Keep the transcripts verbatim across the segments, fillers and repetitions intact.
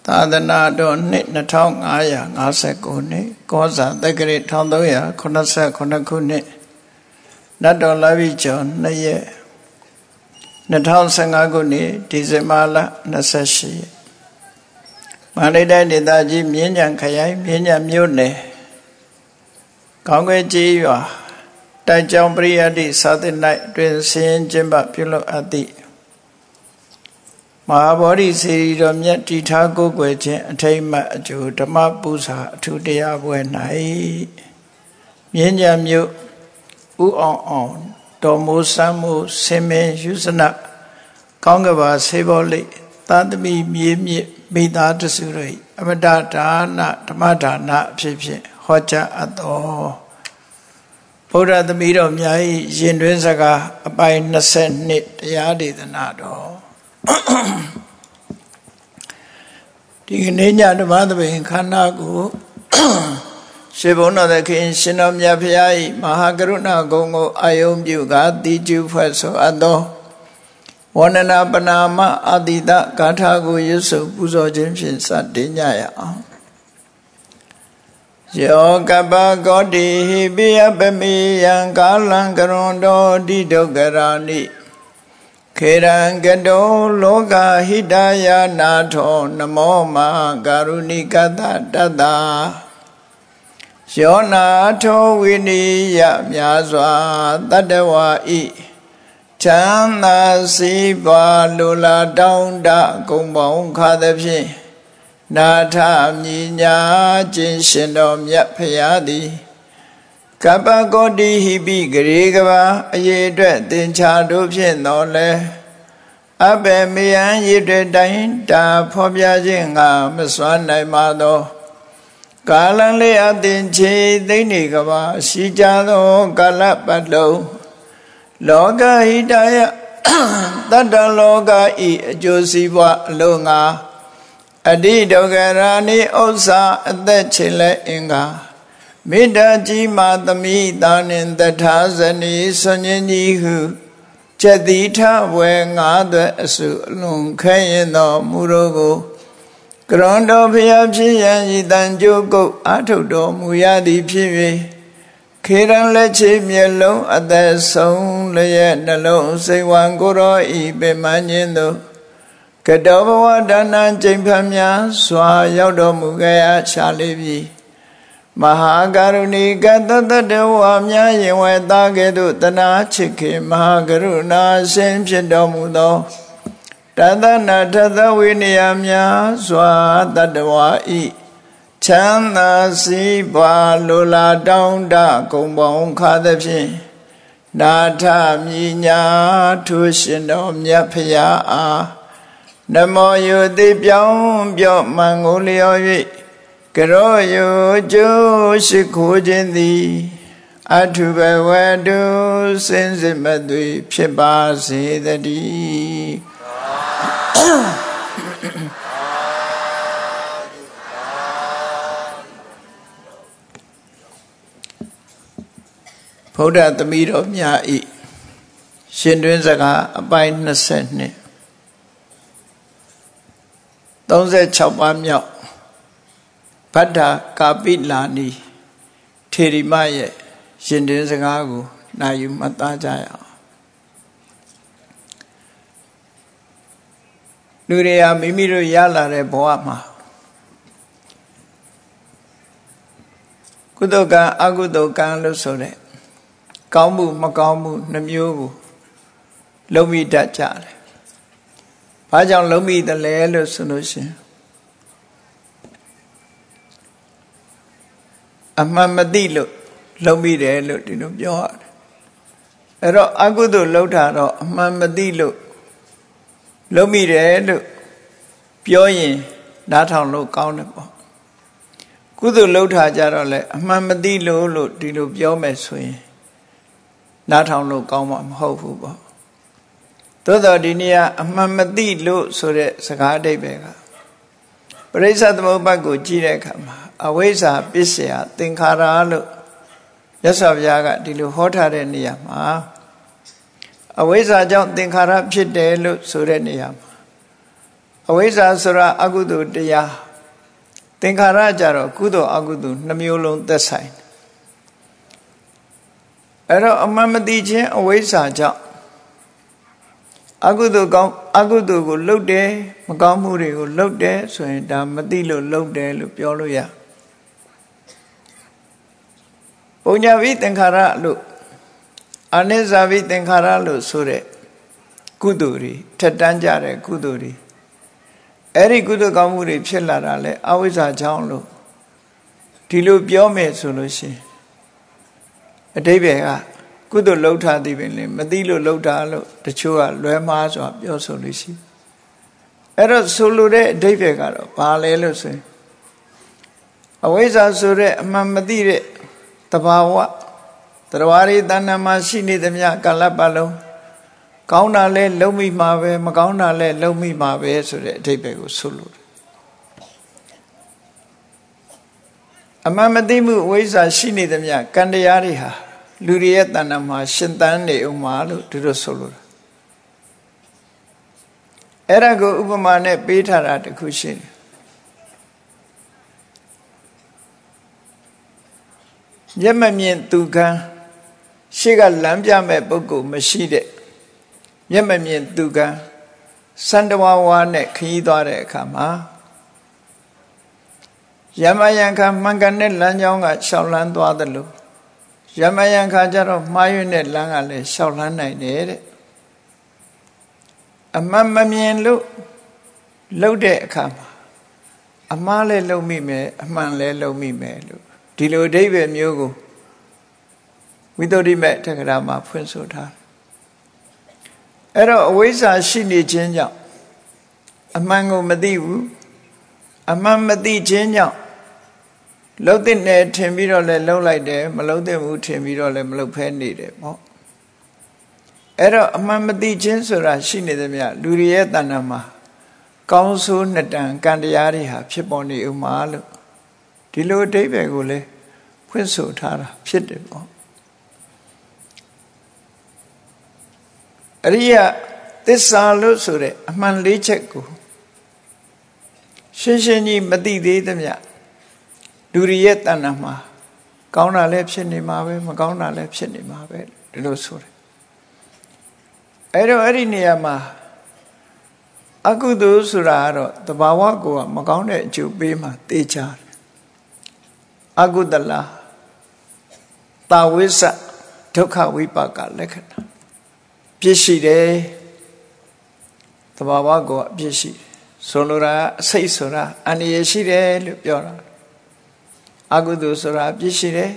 သာသနာတော်နှစ်နှစ်ထောင်ငါးရာငါးဆယ်ကိုနှစ်ကောဇာတက္ကရာတစ်ထောင်သုံးရာခုနှစ်ဆယ်ခုခုနှစ်နတ်တော်လာပြီကျော်နှစ်ရက်နှစ်ထောင်ဆယ်ငါးခုနှစ်ဒီဇင်ဘာလနှစ်ဆယ်ရှစ်ရက်မန္တလေးတိုင်းဒေသကြီးမြင်းခြံခရိုင်မြင်းခြံမြို့နယ်ကောင်းကဲကြီးရွာတိုက်ကျောင်းပရိယတ္တိသာသနာ့တွင်ဆင်းကျင်းပပြုလုပ်အပ်သည့်မဟာဗောဓိစေတီတော်မြတ်တည်ထားကိုးကွယ်ခြင်းအထိမ်းအမှတ်အကျိုးဓမ္မပူဇာအထူးတရားပွဲ၌မြင်းခြံမြို့ဥအောင်အောင်တော်မိုးစမ်းမိုးဆင်မင်းယူဇနကောင်းကဘာဆေးဘောလိသာသမီမြေမြင့်မိသားတစုတို့အမတဒါနဓမ္မဒါနအဖြစ်ဖြင့်ဟောကြားအပ်တော်ဗုဒ္ဓသမီးတော်များ၏ရင်တွင်စကားအပိုင်းနှစ်ဆယ်နှစ်တရားဒေသနာတော်ဒီကနေ့ညဓမ္မသဘင်ခန္ဓာကိုရှေးဘုန်းတော်သခင်ရှင်တော်မြတ်ဖရာ၏မဟာကရုဏာဂုဏ်ကိုအာယုံပြုကာတိကျုဖွဲ့ဆိုအပ်သောဝန္ဒနာပနာမအာတိတဂါထာကိုရွတ်ဆိုပူဇော်ခြင်းဖြင့်စတင်ကြရအောင်ယောကပကောတိဟိပိယပမေယံကာလံကရွန်တော်တိဒုက္ခရာနိခေရံကတောလောကဟိတယနာထောနမောမကာရုဏိကတတတ္တယောနာထောဝိနိယမြာစွာတတ္တဝါဤချမ်းသာစီးပွားလိုလားတောင်းတဂုံပေါင်းခါသဖြင့်နာထမြညာခြင်းရှင်တော်မြတ်ဖရာသည်ကပ္ပကောတိဟိပိဂရေကဘာအရေအတွက်သင်္ချာတို့ဖြင့်တော်လဲအဘယ်မေယံရေတွေတိုင်းတာဖော်ပြခြင်းငါမစွမ်းနိုင်ပါသောကာလလေးအသင်ချေသိမ့်နေကဘာရှိကြသောကာလပတ်လုံးလောကဟိတယတတ္တလောကဤအကျိုးစီးပွားအလုံးငါအတိဒုက္ခရာနိဥစ္စာအသက်ချေလဲအင်္ဂါမေတ္တာကြီးမာသမိတာနှင့်တထာဇနီဆွန်ញကြီးဟုကျက်တိထဝဲငါးသွဲအစုအလွန်ခဲရင်သောမူရောကိုကရွန်တော်ဖျားဖြစ်ရန်ဤတန်ကြိုးကုတ်အာထုတ်တော်မူရသည်ဖြစ်၍ခေရန်လက်ချေမျက်လုံးအသက်ဆုံးလျက်နှလုံးစိတ်ဝံကိုရောဤပင်မခြင်းသို့ကတောဘဝဒါနကျိန်ဖန်များစွာရောက်တော်မူခဲ့ရရှာလေပြီမဟာကရုဏီကတတတဝါများရင်ဝဲသားကဲ့သို့တနာချစ်ခင်မဟာကရုဏာရှင်ဖြစ်တော်မူသောတသနာထသဝိနည်းများစွာတတဝါဤချမ်းသာစီးပွားလိုလားတောင်းတဂုံပေါင်းခါသဖြင့်နာထမြညာထိုရှင်တော်မြတ်ဖရာအားနမောယုတိပြောင်းပြော့မှန်ကိုလျော်၍ကရောယုကျိုးရှိခိုးခြင်းသည်အထုဘဝတုစင်စစ်မသွေဖြစ်ပါစေတည်းဗုဒ္ဓသမီးတော်များဤရှင်တွင်စကားအပိုင်းနှစ်ဆယ်နှစ်သုံးဆယ်ခြောက်ပါးမြောက်ဗတ္တကာပိလာနီထေရီမရဲ့ရှင်တွင်စကားကိုနာယူမှတ်သားကြရအောင်လူတွေဟာမိမိတို့ရလာတဲ့ဘဝမှာကုသိုလ်ကံအကုသိုလ်ကံလို့ဆိုတဲ့ကောင်းမှုမကောင်းမှုနှမျိုးကိုလုံးမိတတ်ကြတယ်။ဘာကြောင့်လုံးမိတယ်လဲလို့ဆိုလို့ရှိရင်အမှန်မသိလို့လုံးမိတယ်လို့ဒီလိုပြောရတယ်။အဲ့တော့အကုသိုလ်လုပ်တာတော့အမှန်မသိလို့လုံးမိတယ်လို့ပြောရင်နားထောင်လို့ကောင်းတယ်ပေါ့။ကုသိုလ်လုပ်တာကြတော့လေအမှန်မသိလို့လို့ဒီလိုပြောမယ်ဆိုရင်နားထောင်လို့ကောင်းမှာမဟုတ်ဘူးပေါ့သို့တော်ဒီနေ့ကအမှန်မသိလို့ဆိုတဲ့စကားအဓိပ္ပာယ်ကပရိစ္ဆသမုပ္ပါဒ်ကိုကြည့်တဲ့အခါမှာအဝိဇ္ဇာပစ္စယသင်္ခါရလို့မြတ်စွာဘုရားကဒီလိုဟောထားတဲ့နေရာမှာအဝိဇ္ဇာကြောင့်သင်္ခါရဖြစ်တယ်လို့ဆိုတဲ့နေရာမှာအအဝိဇ္ဇာဆိုတာအကုသိုလ်တရားသင်္ခါရကြတော့ကုသိုလ်အကုသိုလ်နှမျိုးလုံးသက်ဆိုင်အဲ့တော့အမှန်မသိခြင်းအဝိဇ္ဇာကြောင့်အကုသိုလ်ကောင်းအကုသိုလ်ကိုလှုပ်တယ်မကောင်းမှုတွေကိုလှုပ်တယ်ဆိုရင်ဒါမသိလို့လှုပ်တယ်လို့ပြောလို့ရပုံညာဝိသင်္ခါရလို့အနိစ္စဝိသင်္ခါရလို့ဆိုတဲ့ကုသိုလ်တွေထက်တန်းကြတဲ့ကုသိုလ်တွေအဲ့ဒီကုသိုလ်ကောင်းမှုတွေဖြစ်လာတာလဲအဝိဇ္ဇာကြောင့်လို့ဒီလိုပြောမယ်ဆိုလို့ရှိရင်အတိပ္ပယ်ကကုသိုလ်လှုပ်ထားသည်ပင်လေမသိလို့လှုပ်တာလို့တချို့ကလွဲမှားစွာပြောဆိုလို့ရှိအဲ့တော့ဆိုလိုတဲ့အတိပ္ပယ်ကတော့ဘာလဲလို့ဆိုရင်အဝိဇ္ဇာဆိုတဲ့အမှန်မသိတဲ့တဘာဝတရားရည်တဏ္ဍာမှာရှိနေသမျှကာလပတ်လုံးကောင်းတာလဲလုံးမိမှာပဲမကောင်းတာလဲလုံးမိမှာပဲဆိုတဲ့အဓိပ္ပာယ်ကိုဆိုလိုတယ်အမှန်မသိမှုအဝိဇ္ဇာရှိနေသမျှကံတရားတွေဟာလူတွေရဲ့တဏ္ဍာမှာရှင်သန်နေအောင်မှာလို့သူတို့ဆိုလိုတာအဲ့ဒါကိုဥပမာနဲ့ပေးထားတာတခုရှိတယ်မျက်မမြင်သူကံရှေ့ကလမ်းပြမဲ့ပုဂ္ဂိုလ်မရှိတဲ့မျက်မမြင်သူကံစန္ဒဝဝါနဲ့ခရီးသွားတဲ့အခါမှာယမယံခါမှန်ကန်တဲ့လမ်းကြောင်းကရှောက်လန်းသွားသလိုယမယံခါကျတော့မှားယွင်းတဲ့လမ်းကလည်းရှောက်လန်းနိုင်တယ်တဲ့အမှန်မမြင်လို့လှုပ်တဲ့အခါမှာအမှားလည်းလှုပ်မိမယ်အမှန်လည်းလှုပ်မိမယ်လို့ဒီလိုအဓိပ္ပာယ်မျိုးကိုဝိသုဒ္ဓိမေတက္ကရာမှာဖွင့်ဆိုထားအဲ့တော့အဝိဇ္ဇာရှိနေခြင်းကြောင့်အမှန်ကိုမသိဘူးအမှန်မသိခြင်းကြောင့်လှုပ်တဲ့နယ်ထင်ပြီးတော့လည်းလှုပ်လိုက်တယ်မလှုပ်တဲ့ဘူးထင်ပြီးတော့လည်းမလှုပ်ဖဲနေတယ်ပေါ့အဲ့တော့အမှန်မသိခြင်းဆိုတာရှိနေသမျှလူတွေရဲ့တဏ္ဍာမှာကောင်းဆိုးနှစ်တန်ကံတရားတွေဟာဖြစ်ပေါ်နေဥမာလို့ဒီလိုအဓိပ္ပာယ်ကိုလည်းဖွင့်ဆိုထားတာဖြစ်တယ်ပေါ့အရိယသစ္စာလို့ဆိုတဲ့အမှန်လေးချက်ကိုရှင်းရှင်းကြီးမသိသေးသမျှလူတွေရဲ့တဏ္ဍာမှာကောင်းတာလည်းဖြစ်နေမှာပဲမကောင်းတာလည်းဖြစ်နေမှာပဲဒီလိုဆိုတယ်အဲ့တော့အဲ့ဒီနေရာမှာအကုသိုလ်ဆိုတာကတော့တဘာဝကိုမကောင်းတဲ့အကျိုးပေးမှသိကြတယ်အကုသလတာဝိစ္စဒုက္ခဝိပါကလက္ခဏာပြည့်ရှိတယ်တဘာဝကိုအပြည့်ရှိတယ်ဆိုလိုတာအစိတ်ဆိုတာအန္တရာယ်ရှိတယ်လို့ပြောတာအကုသိုလ်ဆိုတာအပြည့်ရှိတယ်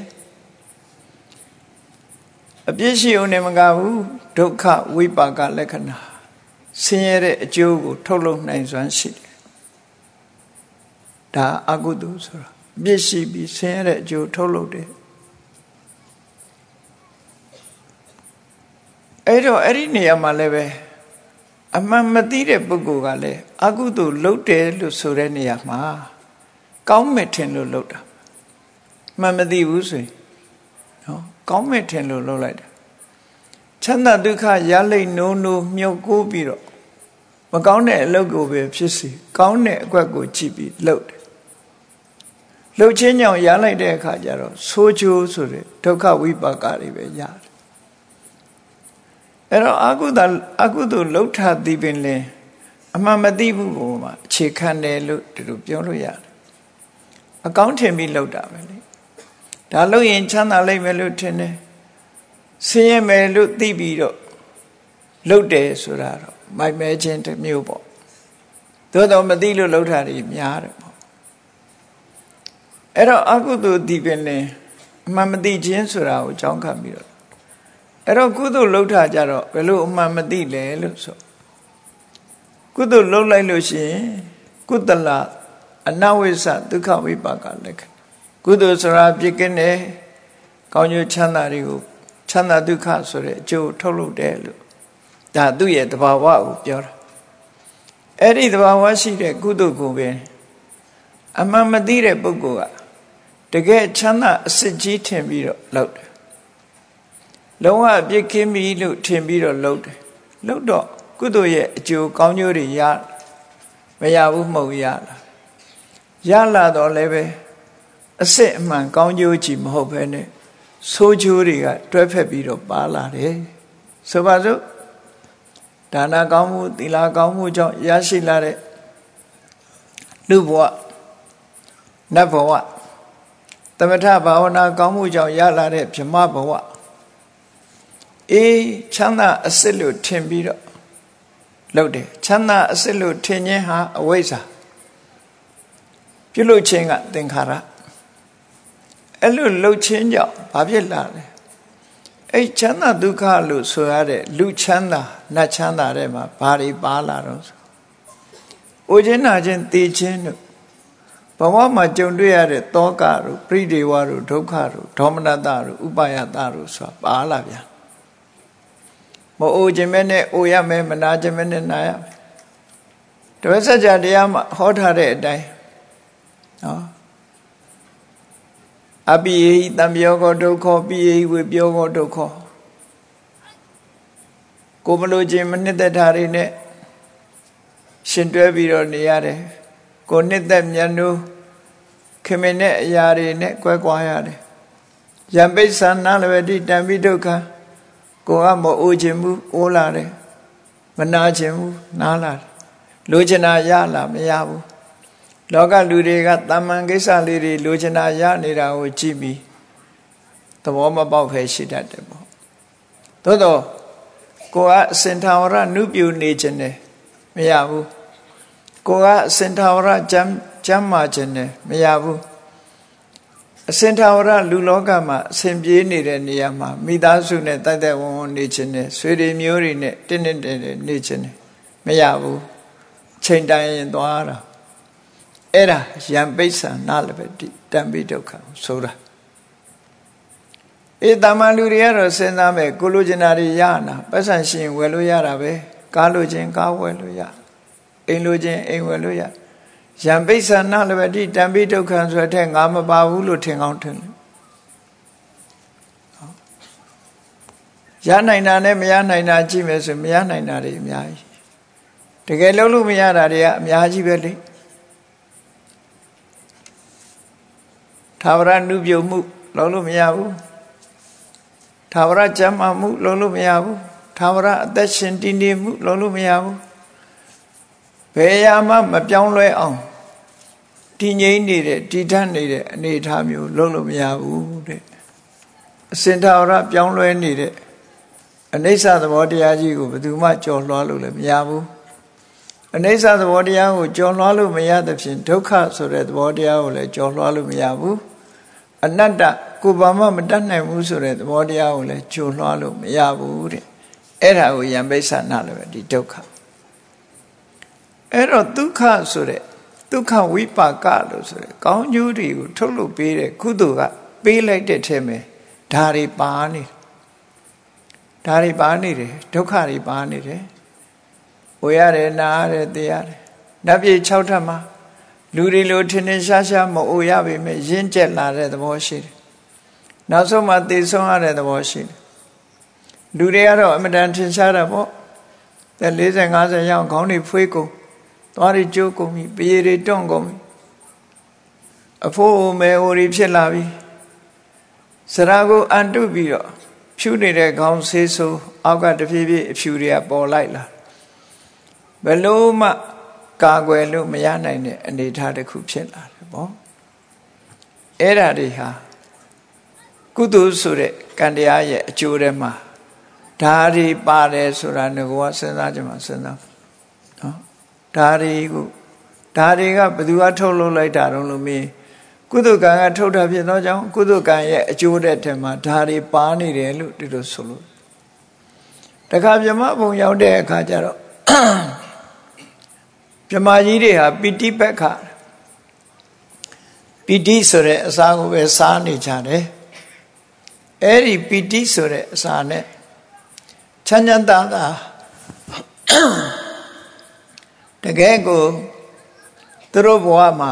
အပြည့်ရှိုံနဲ့မကဘူးဒုက္ခဝိပါကလက္ခဏာဆင်းရဲတဲ့အကျိုးကိုထုတ်လုပ်နိုင်စွမ်းရှိတယ်ဒါအကုသိုလ်ဆိုတာအပြည့်ရှိပြီးဆင်းရဲတဲ့အကျိုးထုတ်လုပ်တယ်အဲ့တော့အဲ့ဒီနေရာမှာလည်းပဲအမှန်မသိတဲ့ပုဂ္ဂိုလ်ကလည်းအကုသိုလ်လုပ်တယ်လို့ဆိုတဲ့နေရာမှာကောင်းမဲ့ထင်လို့လုပ်တာမှန်မသိဘူးဆိုရင်နော်ကောင်းမဲ့ထင်လို့လုပ်လိုက်တာချမ်းသာဒုက္ခရလိမ့်နိုးနိုးမြုပ်ကိုးပြီးတော့မကောင်းတဲ့အလုပ်ကိုပဲဖြစ်စီကောင်းတဲ့အကွက်ကိုကြည့်ပြီးလုပ်တယ်လှုပ်ခြင်းကြောင့်ရလိုက်တဲ့အခါကျတော့ဆိုးကျိုးဆိုတဲ့ဒုက္ခဝိပါကတွေပဲရတယ်အဲ့တော့အကုသိုလ်အကုသိုလ်လှုပ်ထားသည်ပင်လဲအမှန်မသိဘူးကိုမှအခြေခံတယ်လို့ဒီလိုပြောလို့ရတယ်အကောင်းထင်ပြီးလှုပ်တာပဲလေဒါလှုပ်ရင်ချမ်းသာလိမ့်မယ်လို့ထင်တယ်ဆင်းရဲမယ်လို့သိပြီးတော့လှုပ်တယ်ဆိုတာတော့မိုက်မဲခြင်းတစ်မျိုးပေါ့သို့တော်မသိလို့လှုပ်တာတွေများတယ်ပေါ့အဲ့တော့အကုသိုလ်ဒီပင်လဲအမှန်မသိခြင်းဆိုတာကိုကြောင်းခံပြီးတော့အဲ့တော့ကုသိုလ်လှုပ်တာကြတော့ဘယ်လိုအမှန်မသိလဲလို့ဆိုကုသိုလ်လှုပ်လိုက်လို့ရှိရင်ကုသလအနဝိစ္စဒုက္ခဝိပါကလက္ခဏာကုသိုလ်ဆိုတာပြည့်ကင်းတယ်ကောင်းကျိုးချမ်းသာတွေကိုချမ်းသာဒုက္ခဆိုတဲ့အကျိုးထုတ်လုပ်တယ်လို့ဒါသူ့ရဲ့တဘာဝကိုပြောတာအဲ့ဒီတဘာဝရှိတဲ့ကုသိုလ်ကိုပဲအမှန်မသိတဲ့ပုဂ္ဂိုလ်ကတကယ်ချမ်းသာအစစ်ကြီးထင်ပြီးတော့လုပ်တယ်လုံးဝပြည့်ကင်းပြီလို့ထင်ပြီးတော့လုပ်တယ်လုပ်တော့ကုသိုလ်ရဲ့အကျိုးကောင်းကျိုးတွေရမရဘူးမဟုတ်ရလားရလာတော့လည်းပဲအစစ်အမှန်ကောင်းကျိုးကြီးမဟုတ်ဘဲနဲ့ဆိုးကျိုးတွေကတွဲဖက်ပြီးတော့ပါလာတယ်ဆိုပါစို့ဒါနကောင်းမှုသီလကောင်းမှုကြောင့်ရရှိလာတဲ့လူဘဝနတ်ဘဝသမထဘာဝနာကောင်းမှုကြောင့်ရလာတဲ့ဗြဟ္မဘဝအေးချမ်းသာအစစ်လို့ထင်ပြီးတော့လုပ်တယ်ချမ်းသာအစစ်လို့ထင်ခြင်းဟာအဝိဇ္ဇာပြုလုပ်ခြင်းကသင်္ခါရအဲ့လိုလှုပ်ခြင်းကြောင့်ဘာဖြစ်လာလဲအဲ့ချမ်းသာဒုက္ခလို့ဆိုရတဲ့လူချမ်းသာနတ်ချမ်းသာတဲ့မှာဘာတွေပါလာတော့ဆိုအိုခြင်းနာခြင်းသိခြင်းတို့ဘဝမှာကြုံတွေ့ရတဲ့တောကတို့ပရိဒေဝတို့ဒုက္ခတို့ဒေါမနတတို့ဥပါယတတို့ဆိုတာပါလာပြန်မအိုခြင်းမဲနဲ့အိုရမယ်မနာခြင်းမဲနဲ့နာရမယ်တပည့်ဆက်ကြတရားမှာဟောထားတဲ့အတိုင်းနော်အပိယိတံပြောကောဒုက္ခပိယိဝေပြောကောဒုက္ခကိုမလို့ခြင်းမနှစ်သက်တာတွေနဲ့ရှင်တွဲပြီးတော့နေရတယ်ကိုနှစ်သက်မြတ်နိုးခင်မင်တဲ့အရာတွေနဲ့ကွဲကွာရတယ်ယံပိဿာနာလဝတိတံပိဒုက္ခကိုကမအိုခြင်းဘူးအိုးလာတယ်မနာခြင်းဘူးနားလာတယ်လိုချင်တာရလာမရဘူးလောကလူတွေကတာမန်ကိစ္စလေးတွေလိုချင်တာရနေတာကိုကြည့်ပြီးသဘောမပေါက်ခဲရှိတတ်တယ်ပေါ့သို့တော့ကိုကအစင်ထာဝရနုပြုနေခြင်းနဲ့မရဘူးကိုကအစင်ထာဝရကျမ်းကျမ်းမာခြင်းနဲ့မရဘူးအစင်ထာဝရလူလောကမှာအစဉ်ပြေးနေတဲ့နေရာမှာမိသားစုနဲ့တိုက်တိုက်ဝန်းဝန်းနေခြင်းနဲ့ဆွေတွေမျိုးတွေနဲ့တင်းတင်းတဲတဲနေခြင်းနဲ့မရဘူးချိန်တိုင်းရင်သွားတာအဲ့ဒါယံပိဿာနာလပတိတံပိဒုက္ခဆိုတာအေးတာမန်လူတွေကတော့စဉ်းစားမယ်ကိုလိုချင်တာတွေရနာပတ်စံရှင်ဝယ်လို့ရတာပဲကားလိုချင်ကားဝယ်လို့ရအိမ်လိုချင်အိမ်ဝယ်လို့ရယံပိဿာနာလပတိတံပိဒုက္ခဆိုတဲ့ငါမပါဘူးလို့ထင်ကောင်းထင်တယ်ရနိုင်တာနဲ့မရနိုင်တာကြည့်မယ်ဆိုမရနိုင်တာတွေအများကြီးတကယ်လုံးလို့မရတာတွေကအများကြီးပဲလေသာဝရနုပြုမှုလုံးလို့မရဘူးသာဝရကျမ်းမာမှုလုံးလို့မရဘူးသာဝရအသက်ရှင်တည်နေမှုလုံးလို့မရဘူးဘယ်ရာမှမပြောင်းလဲအောင်တည်ငြိမ်နေတဲ့တည်ထနေတဲ့အနေအထားမျိုးလုံးလို့မရဘူးတဲ့အစင်သာဝရပြောင်းလဲနေတဲ့အနိစ္စသဘောတရားကြီးကိုဘယ်သူမှကြော်လွှားလို့လည်းမရဘူးအနိစ္စသဘောတရားကိုကြော်လွှားလို့မရသဖြင့်ဒုက္ခဆိုတဲ့သဘောတရားကိုလည်းကြော်လွှားလို့မရဘူးအနတ္တကိုဘာမှမတတ်နိုင်ဘူးဆိုတဲ့သဘောတရားကိုလည်းကြော်လွှားလို့မရဘူးတဲ့အဲ့ဒါကိုယံပိဿာနာလည်းပဲဒီဒုက္ခအဲ့တော့ဒုက္ခဆိုတဲ့ဒုက္ခဝိပါကလို့ဆိုတဲ့ကောင်းကျိုးတွေကိုထုတ်လုပ်ပေးတဲ့ကုသိုလ်ကပေးလိုက်တဲ့ထဲမှာဒါတွေပါနေဒါတွေပါနေတယ်ဒုက္ခတွေပါနေတယ်ဝေရတယ်နာရတယ်သိရတယ်နတ်ပြည်၆ထပ်မှာလူတွေလိုထင်ထင်ရှားရှားမအိုရပေမဲ့ရင့်ကျက်လာတဲ့သဘောရှိတယ်နောက်ဆုံးမှသိဆုံးရတဲ့သဘောရှိတယ်လူတွေကတော့အမတန်ထင်ရှားတာပေါ့တဲ့၄၀ ၅၀ရောက်ခေါင်းတွေဖွေးကုန်သွားတွေကျိုးကုန်ပြီပြေတွေတွန့်ကုန်ပြီအဖိုးအိုမဲအိုတွေဖြစ်လာပြီစရာကိုအန်တုပြီးတော့ဖြူနေတဲ့ခေါင်းဆေးဆိုးအောက်ကတဖြည်းဖြည်းအဖြူတွေကပေါ်လိုက်လာဘယ်လို့မှကာကွယ်လို့မရနိုင်တဲ့အနေအထားတစ်ခုဖြစ်လာတယ်ပေါ့အဲ့ဒါတွေဟာကုသိုလ်ဆိုတဲ့ကံတရားရဲ့အကျိုးတွေမှာဓာရီပါတယ်ဆိုတာငကောစဉ်းစားကြမှာစဉ်းစားနော်ဓာရီကိုဓာရီကဘယ်သူကထုတ်လုပ်လိုက်တာတော့လို့မင်းကုသိုလ်ကံကထုတ်တာဖြစ်သောကြောင့်ကုသိုလ်ကံရဲ့အကျိုးတဲ့ထဲမှာဓာရီပါနေတယ်လို့ဒီလိုဆိုလို့တခါဗြဟ္မဘုံရောက်တဲ့အခါကျတော့ဗြဟ္မာကြီးတွေဟာပိဋိပတ်ခပိဋိဆိုတဲ့အစာကိုပဲစားနေကြတယ်အဲ့ဒီပိဋိဆိုတဲ့အစာနဲ့ချမ်းချမ်းသာသာတကယ်ကိုသူတို့ဘဝမှာ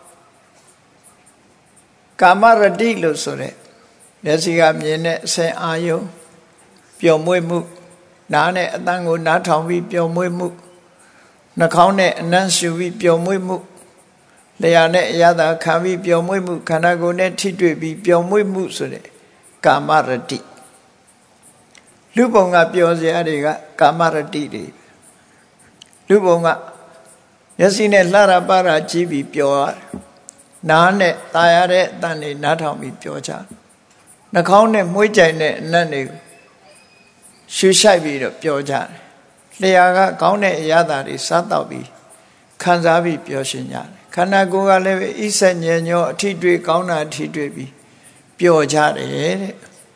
ကာမရတိလို့ဆိုတဲ့မျက်စိကမြင်တဲ့အစဉ်အာယုပျော်မွေ့မှုနားနဲ့အတန်ကိုနားထောင်ပြီးပျော်မွေ့မှုနှာခေါင်းနဲ့အနံ့ရှူပြီးပျော်မွေ့မှုလျှာနဲ့အရသာခံပြီးပျော်မွေ့မှုခန္ဓာကိုယ်နဲ့ထိတွေ့ပြီးပျော်မွေ့မှုဆိုတဲ့ကာမရတိလူပုံကပျော်စရာတွေကကာမရတိတွေလူပုံကမျက်စိနဲ့လှရပါရကြည့်ပြီးပျော်ရတယ်နားနဲ့ตายရတဲ့အတန်တွေနားထောင်ပြီးပျော်ကြနှာခေါင်းနဲ့မွှေးကြိုင်တဲ့အနံ့တွေရှူရှိုက်ပြီးတော့ပျော်ကြတယ်လျှာကကောင်းတဲ့အရာတွေစားတော့ပြီးခံစားပြီးပျော်ရွှင်ကြတယ်ခန္ဓာကိုယ်ကလည်းပဲဣဆက်ညံ့ညောအထီးတွေ့ကောင်းတာအထီးတွေ့ပြီးပျော်ကြတယ်တဲ့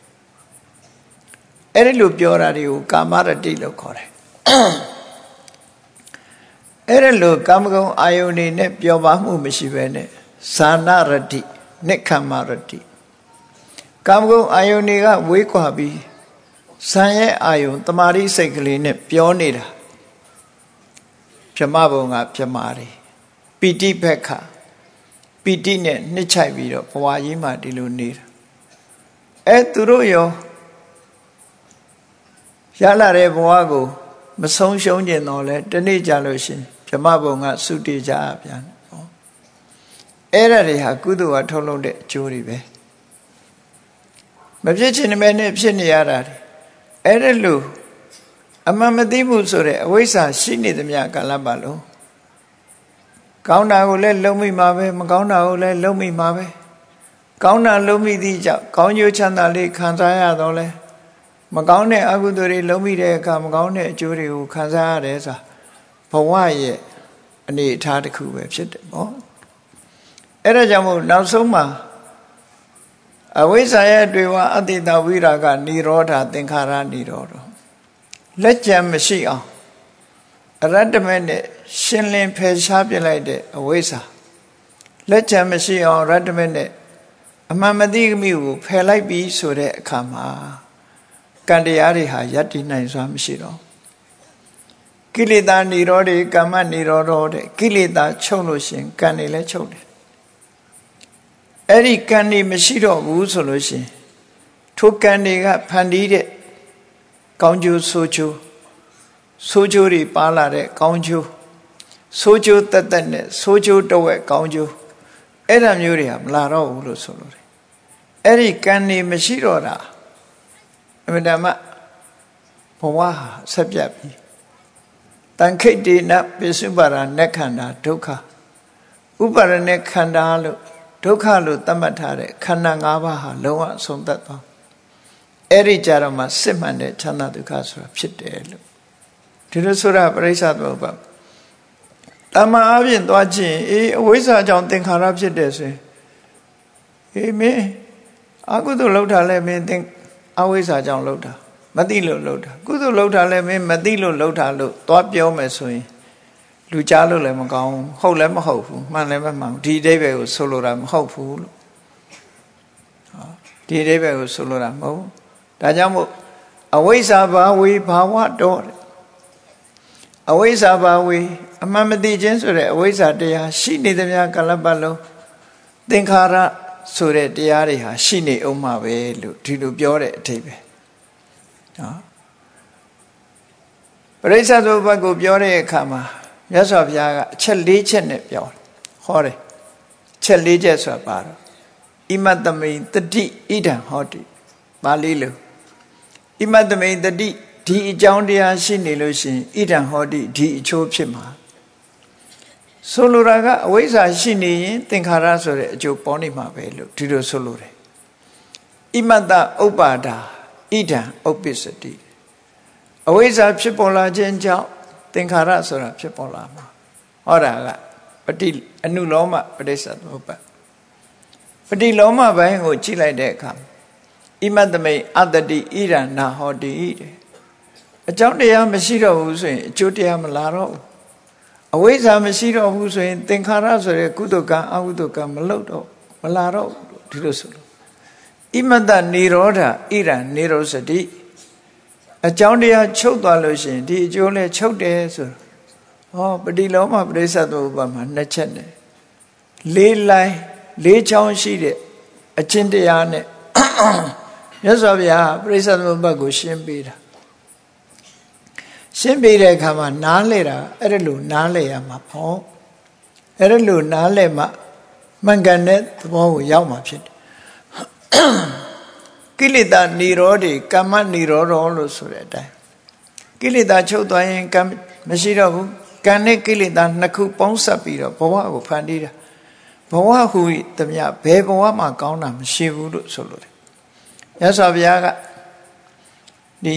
အဲ့ဒီလိုပျော်တာတွေကိုကာမရတိလို့ခေါ်တယ်အဲ့ဒီလိုကာမဂုဏ်အာယုန်တွေနဲ့ပျော်ပါမှုမရှိဘဲနဲ့ဇာနာရတိနိက္ခမရတိကာမဂုဏ်အာယုန်တွေကဝေးကွာပြီးဇံရဲ့အာယုန်တမာရိစိတ်ကလေးနဲ့ပြောနေတာဗြဟ္မဘုံကဗြဟ္မာတွေပီတိဘက်ခပီတိနဲ့နှစ်ချိုက်ပြီးတော့ဘဝကြီးမှာဒီလိုနေတာအဲသူတို့ရောရလာတဲ့ဘဝကိုမဆုံးရှုံးကျင်တော့လဲတနေ့ကြလို့ရှင်ဗြဟ္မဘုံကသုတေကြပြန်ဟောအဲ့ဒါတွေဟာကုသိုလ်ကထုတ်လုပ်တဲ့အကျိုးတွေပဲမဖြစ်ချင်တဲ့နဲ့ဖြစ်နေရတာတွေအဲ့ဒါလို့အမှန်မသိမှုဆိုတဲ့အဝိဇ္ဇာရှိနေသမျှကာလပတ်လုံးကောင်းတာကိုလည်းလုံးမိမှာပဲမကောင်းတာကိုလည်းလုံးမိမှာပဲကောင်းတာလုံးမိသည့်ကြောင့်ကောင်းကျိုးချမ်းသာလေးခံစားရတော့လဲမကောင်းတဲ့အကုသိုလ်တွေလုံးမိတဲ့အခါမကောင်းတဲ့အကျိုးတွေကိုခံစားရတယ်ဆိုတာဘဝရဲ့အနေအထားတစ်ခုပဲဖြစ်တယ်ပေါ့အဲ့ဒါကြောင့်မို့နောက်ဆုံးမှာအဝိဇ္ဇာရဲ့တွေ့ဝအတ္တိတဝိရာဂနိရောဓသင်္ခါရနိရောဓလက်ကြံမရှိအောင်အရတ္တမဲ့နဲ့ရှင်းလင်းဖယ်ရှားပြလိုက်တဲ့အဝိဇ္ဇာလက်ကြံမရှိအောင်ရတ္တမဲ့နဲ့အမှန်မသိမိကိုဖယ်လိုက်ပြီးဆိုတဲ့အခါမှာကံတရားတွေဟာယတ္တိနိုင်စွာမရှိတော့ကိလေသာနိရောဓေကာမနိရောဓတဲ့ကိလေသာချုပ်လို့ရှင်ကံတွေလည်းချုပ်တယ်အဲ့ဒီကံတွေမရှိတော့ဘူးဆိုလို့ရှင်ထိုကံတွေကဖန်တီးတဲ့ကောင်းကျိုးဆိုးကျိုးဆိုးကျိုးတွေပါလာတဲ့ကောင်းကျိုးဆိုးကျိုးတက်တက်နဲ့ဆိုးကျိုးတဝက်ကောင်းကျိုးအဲ့ဒါမျိုးတွေဟာမလာတော့ဘူးလို့ဆိုလို့တယ်အဲ့ဒီကံတွေမရှိတော့တာအမှန်တမ်းဘဝဟာဆက်ပြတ်ပြီတန်ခိတ်တေနပိစုပါရဏခန္ဓာဒုက္ခဥပါရဏခန္ဓာလို့ဒုက္ခလို့သတ်မှတ်ထားတဲ့ခန္ဓာ၅ပါးဟာလုံးဝဆုံးသက်သွားအဲ့ဒီကြတော့မှစစ်မှန်တဲ့ချမ်းသာဒုက္ခဆိုတာဖြစ်တယ်လို့ဒီလိုဆိုတာပရိစ္ဆသမုပ္ပါတမန်အပြင်သွားခြင်းအေးအဝိဇ္ဇာကြောင့်သင်္ခါရဖြစ်တယ်ဆိုရင်အေးမင်းအကုသိုလ်လုပ်တာလဲမင်းသင်အဝိဇ္ဇာကြောင့်လုပ်တာမသိလို့လုပ်တာကုသိုလ်လုပ်တာလဲမင်းမသိလို့လုပ်တာလို့သွားပြောမယ်ဆိုရင်လူကြားလို့လည်းမကောင်းဟုတ်လည်းမဟုတ်ဘူးမှန်လည်းမမှန်ဒီအဓိပ္ပာယ်ကိုဆိုလိုတာမဟုတ်ဘူးလို့ဒီအဓိပ္ပာယ်ကိုဆိုလိုတာမဟုတ်ဒါကြောင့်မို့အဝိဇ္ဇာဘာဝေဘာဝတော်အဝိဇ္ဇာဘာဝေအမှန်မသိခြင်းဆိုတဲ့အဝိဇ္ဇာတရားရှိနေသမျှကာလပတ်လုံးသင်္ခါရဆိုတဲ့တရားတွေဟာရှိနေအောင်မှာပဲလို့ဒီလိုပြောတဲ့အဓိပ္ပာယ်နော်ပရိစ္ဆေသမုပ္ပါကိုပြောတဲ့အခါမှာမြတ်စွာဘုရားကအချက်၄ချက်နဲ့ပြောတယ်ဟောတယ်ချက်၄ချက်ဆိုတာပါတော့ဣမတ္တမိတတိဣဒံဟောတိပါဠိလိုဣမတ္တမိတတိဒီအကြောင်းတရားရှိနေလို့ရှိရင်ဣဒံဟောတိဒီအချိုးဖြစ်မှာဆိုလိုတာကအဝိဇ္ဇာရှိနေရင်သင်္ခါရဆိုတဲ့အကျိုးပေါ်နေမှာပဲလို့ဒီလိုဆိုလိုတယ်ဣမတ္တဥပ္ပါဒာဣဒံဥပ္ပစ္စတိအဝိဇ္ဇာဖြစ်ပေါ်လာခြင်းကြောင့်သင်္ခါရဆိုတာဖြစ်ပေါ်လာမှာဟောတာကပฏิအနုလောမပဋိစ္စသမုပ္ပါပฏิလောမဘိုင်းကိုကြည့်လိုက်တဲ့အခါဣမတ္တမိအတ္တတိဣရဏဟောတိတဲ့အကြောင်းတရားမရှိတော့ဘူးဆိုရင်အကျိုးတရားမလာတော့ဘူးအဝိဇ္ဇာမရှိတော့ဘူးဆိုရင်သင်္ခါရဆိုတဲ့ကုသကံအကုသကံမလုပ်တော့မလာတော့ဒီလိုဆိုလို့ဣမတ္တနိရောဓဣရဏနိရောစတိအကြောင်းတရားချုပ်သွားလို့ရှိရင်ဒီအကျိုးလဲချုပ်တယ်ဆိုဟောပฏิလောမပရိစ္ဆေသမုပ္ပါမှာနှစ်ချက်နဲ့လေးလိုင်းလေးချောင်းရှိတဲ့အချင်းတရားနဲ့မြတ်စွာဘုရားပရိစ္ဆေသမုပ္ပါကိုရှင်းပေးတာရှင်းပြတဲ့အခါမှာနားလဲတာအဲ့ဒါလို့နားလဲရမှာပေါ့အဲ့ဒါလို့နားလဲမှမှန်ကန်တဲ့သဘောကိုရောက်မှာဖြစ်တယ်ကိလေသာនិရောဓေကမ္မនិရောဓလို့ဆိုတဲ့အတိုင်းကိလေသာချုပ်သွားရင်ကံမရှိတော့ဘူးကံနဲ့ကိလေသာနှစ်ခုပေါင်းစပ်ပြီးတော့ဘဝကိုဖန်တီးတာဘဝဟူသမျှဘယ်ဘဝမှာကောင်းတာမရှိဘူးလို့ဆိုလို့တယ်မြတ်စွာဘုရားကဒီ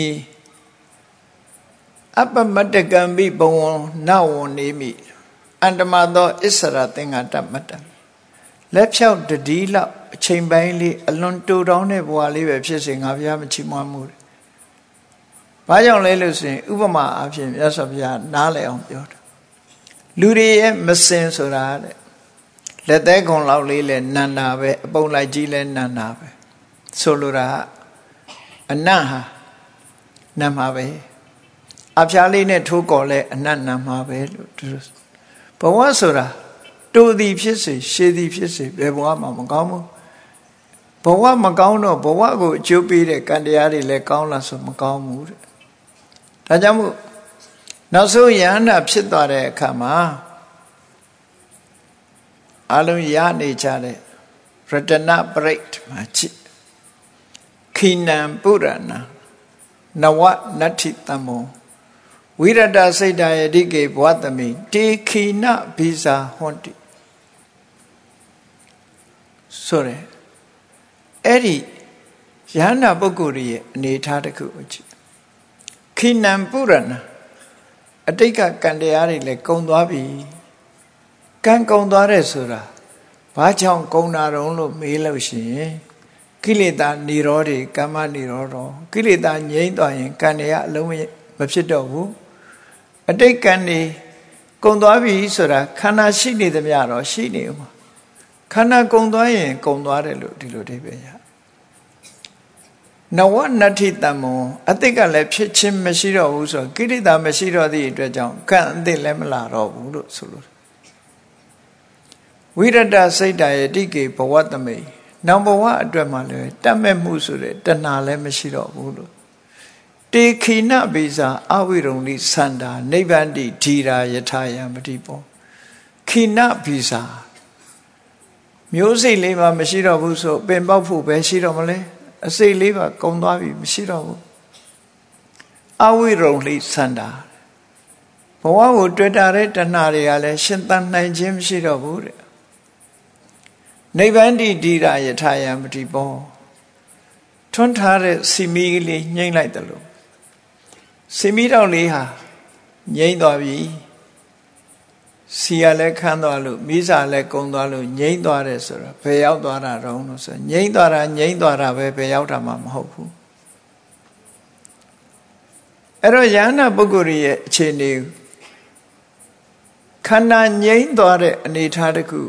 အပမတ္တကံပိဘဝနဝနေမိအန္တမသောအစ္ဆရာသင်္ဃတမတ္တလက်ဖြောက်တတိလောက်အချိန်ပိုင်းလေးအလွန်တူတောင်းတဲ့ဘဝလေးပဲဖြစ်စေငါဘုရားမချီးမွမ်းမှုတယ်။ဘာကြောင့်လဲလို့ဆိုရင်ဥပမာအဖြစ်မြတ်စွာဘုရားနားလည်အောင်ပြောတာလူတွေရဲ့မစင်ဆိုတာတဲ့လက်သေးကုံလောက်လေးလဲနန္နာပဲအပုံလိုက်ကြီးလဲနန္နာပဲဆိုလိုတာအနတ်ဟာနတ်မှာပဲအဖျားလေးနဲ့ထိုးကော်လဲအနတ်နတ်မှာပဲလို့သူဘဝဆိုတာတူသည်ဖြစ်စေရှည်သည်ဖြစ်စေဘယ်ဘဝမှမကောင်းဘူးဘဝမကောင်းတော့ဘဝကိုအကျိုးပေးတဲ့ကံတရားတွေလည်းကောင်းလားဆိုမကောင်းဘူးတဲ့ဒါကြောင့်မို့နောက်ဆုံးယန္တာဖြစ်သွားတဲ့အခါမှာအလုံးရနေကြတဲ့ရတနာပရိတ်မှာချစ်ခိနံပုရဏနဝနတ္ထိတမောဝိရတစိတ်တယတိကေဘဝတမိတေခိနဘိဇာဟွန်တိဆိုရယ်အဲ့ဒီယန္တာပုဂ္ဂိုလ်ရဲ့အနေထားတစ်ခုကိုကြည့်ခိနံပုရဏအတိတ်ကကံတရားတွေလည်းကုံသွားပြီကံကုံသွားတဲ့ဆိုတာဘာကြောင့်ကုံတာတုံးလို့မေးလို့ရှိရင်ကိလေသာនិရောဓေကမ္မនិရောဓောကိလေသာငြိမ်းသွားရင်ကံတွေကအလုံးမဖြစ်တော့ဘူးအတိတ်ကံတွေကုံသွားပြီဆိုတာခန္ဓာရှိနေသမျှတော့ရှိနေဦးမှာခန္ဓာကုံသွားရင်ကုံသွားတယ်လို့ဒီလိုအိဗယ်ရနဝနတ္ထိတမောအတိတ်ကလည်းဖြစ်ချင်းမရှိတော့ဘူးဆိုကိလေသာမရှိတော့သည့်အတွက်ကြောင့်ကံအတိတ်လည်းမလာတော့ဘူးလို့ဆိုလို့ဝိရတစိတ်တယတိကေဘဝတမိနောင်ဘဝအတွက်မှလည်းတတ်မဲ့မှုဆိုတဲ့တဏှာလည်းမရှိတော့ဘူးလို့တေခိနဘိဇာအဝိရုံလိသန္တာနိဗ္ဗန္တိဓီရာယထာယမတိပောခိနဘိဇာမျိုးစိတ်လေးမှမရှိတော့ဘူးဆိုပင်ပေါက်ဖို့ပဲရှိတော့မလဲအစိတ်လေးပါကုံသွားပြီမရှိတော့ဘူးအဝိရုံလိသန္တာဘဝကိုတွေ့တာတဲ့တဏှာတွေကလည်းရှင်သန်နိုင်ခြင်းမရှိတော့ဘူးတဲ့နိဗ္ဗန္တိဓီရာယထာယမတိပောထွန်းထားတဲ့စီမီကလေးငြိမ့်လိုက်တယ်လို့စီမီတော့လေးဟာငြိမ့်သွားပြီစီရလည်းခန်းသွားလို့မိစာလည်းကုံသွားလို့ငြိမ့်သွားတယ်ဆိုတော့ဘယ်ရောက်သွားတာတုံးလို့ဆိုငြိမ့်သွားတာငြိမ့်သွားတာပဲဘယ်ရောက်တာမှမဟုတ်ဘူးအဲ့တော့ယန္နာပုဂ္ဂိုလ်ရဲ့အခြေအနေခန္ဓာငြိမ့်သွားတဲ့အနေထားတစ်ခု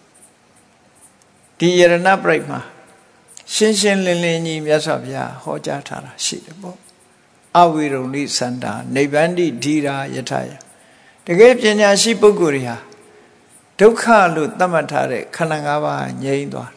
ဒီယရဏပရိတ်မှာရှင်းရှင်းလင်းလင်းကြီးမြတ်စွာဘုရားဟောကြားထားတာရှိတယ်ပေါ့အဝိရုံလိသန္တာနိဗ္ဗန္တိဓီရာယထာယတကယ်ပညာရှိပုဂ္ဂိုလ်တွေဟာဒုက္ခလို့သတ်မှတ်ထားတဲ့ခန္ဓာ၅ပါးငြိမ်းသွား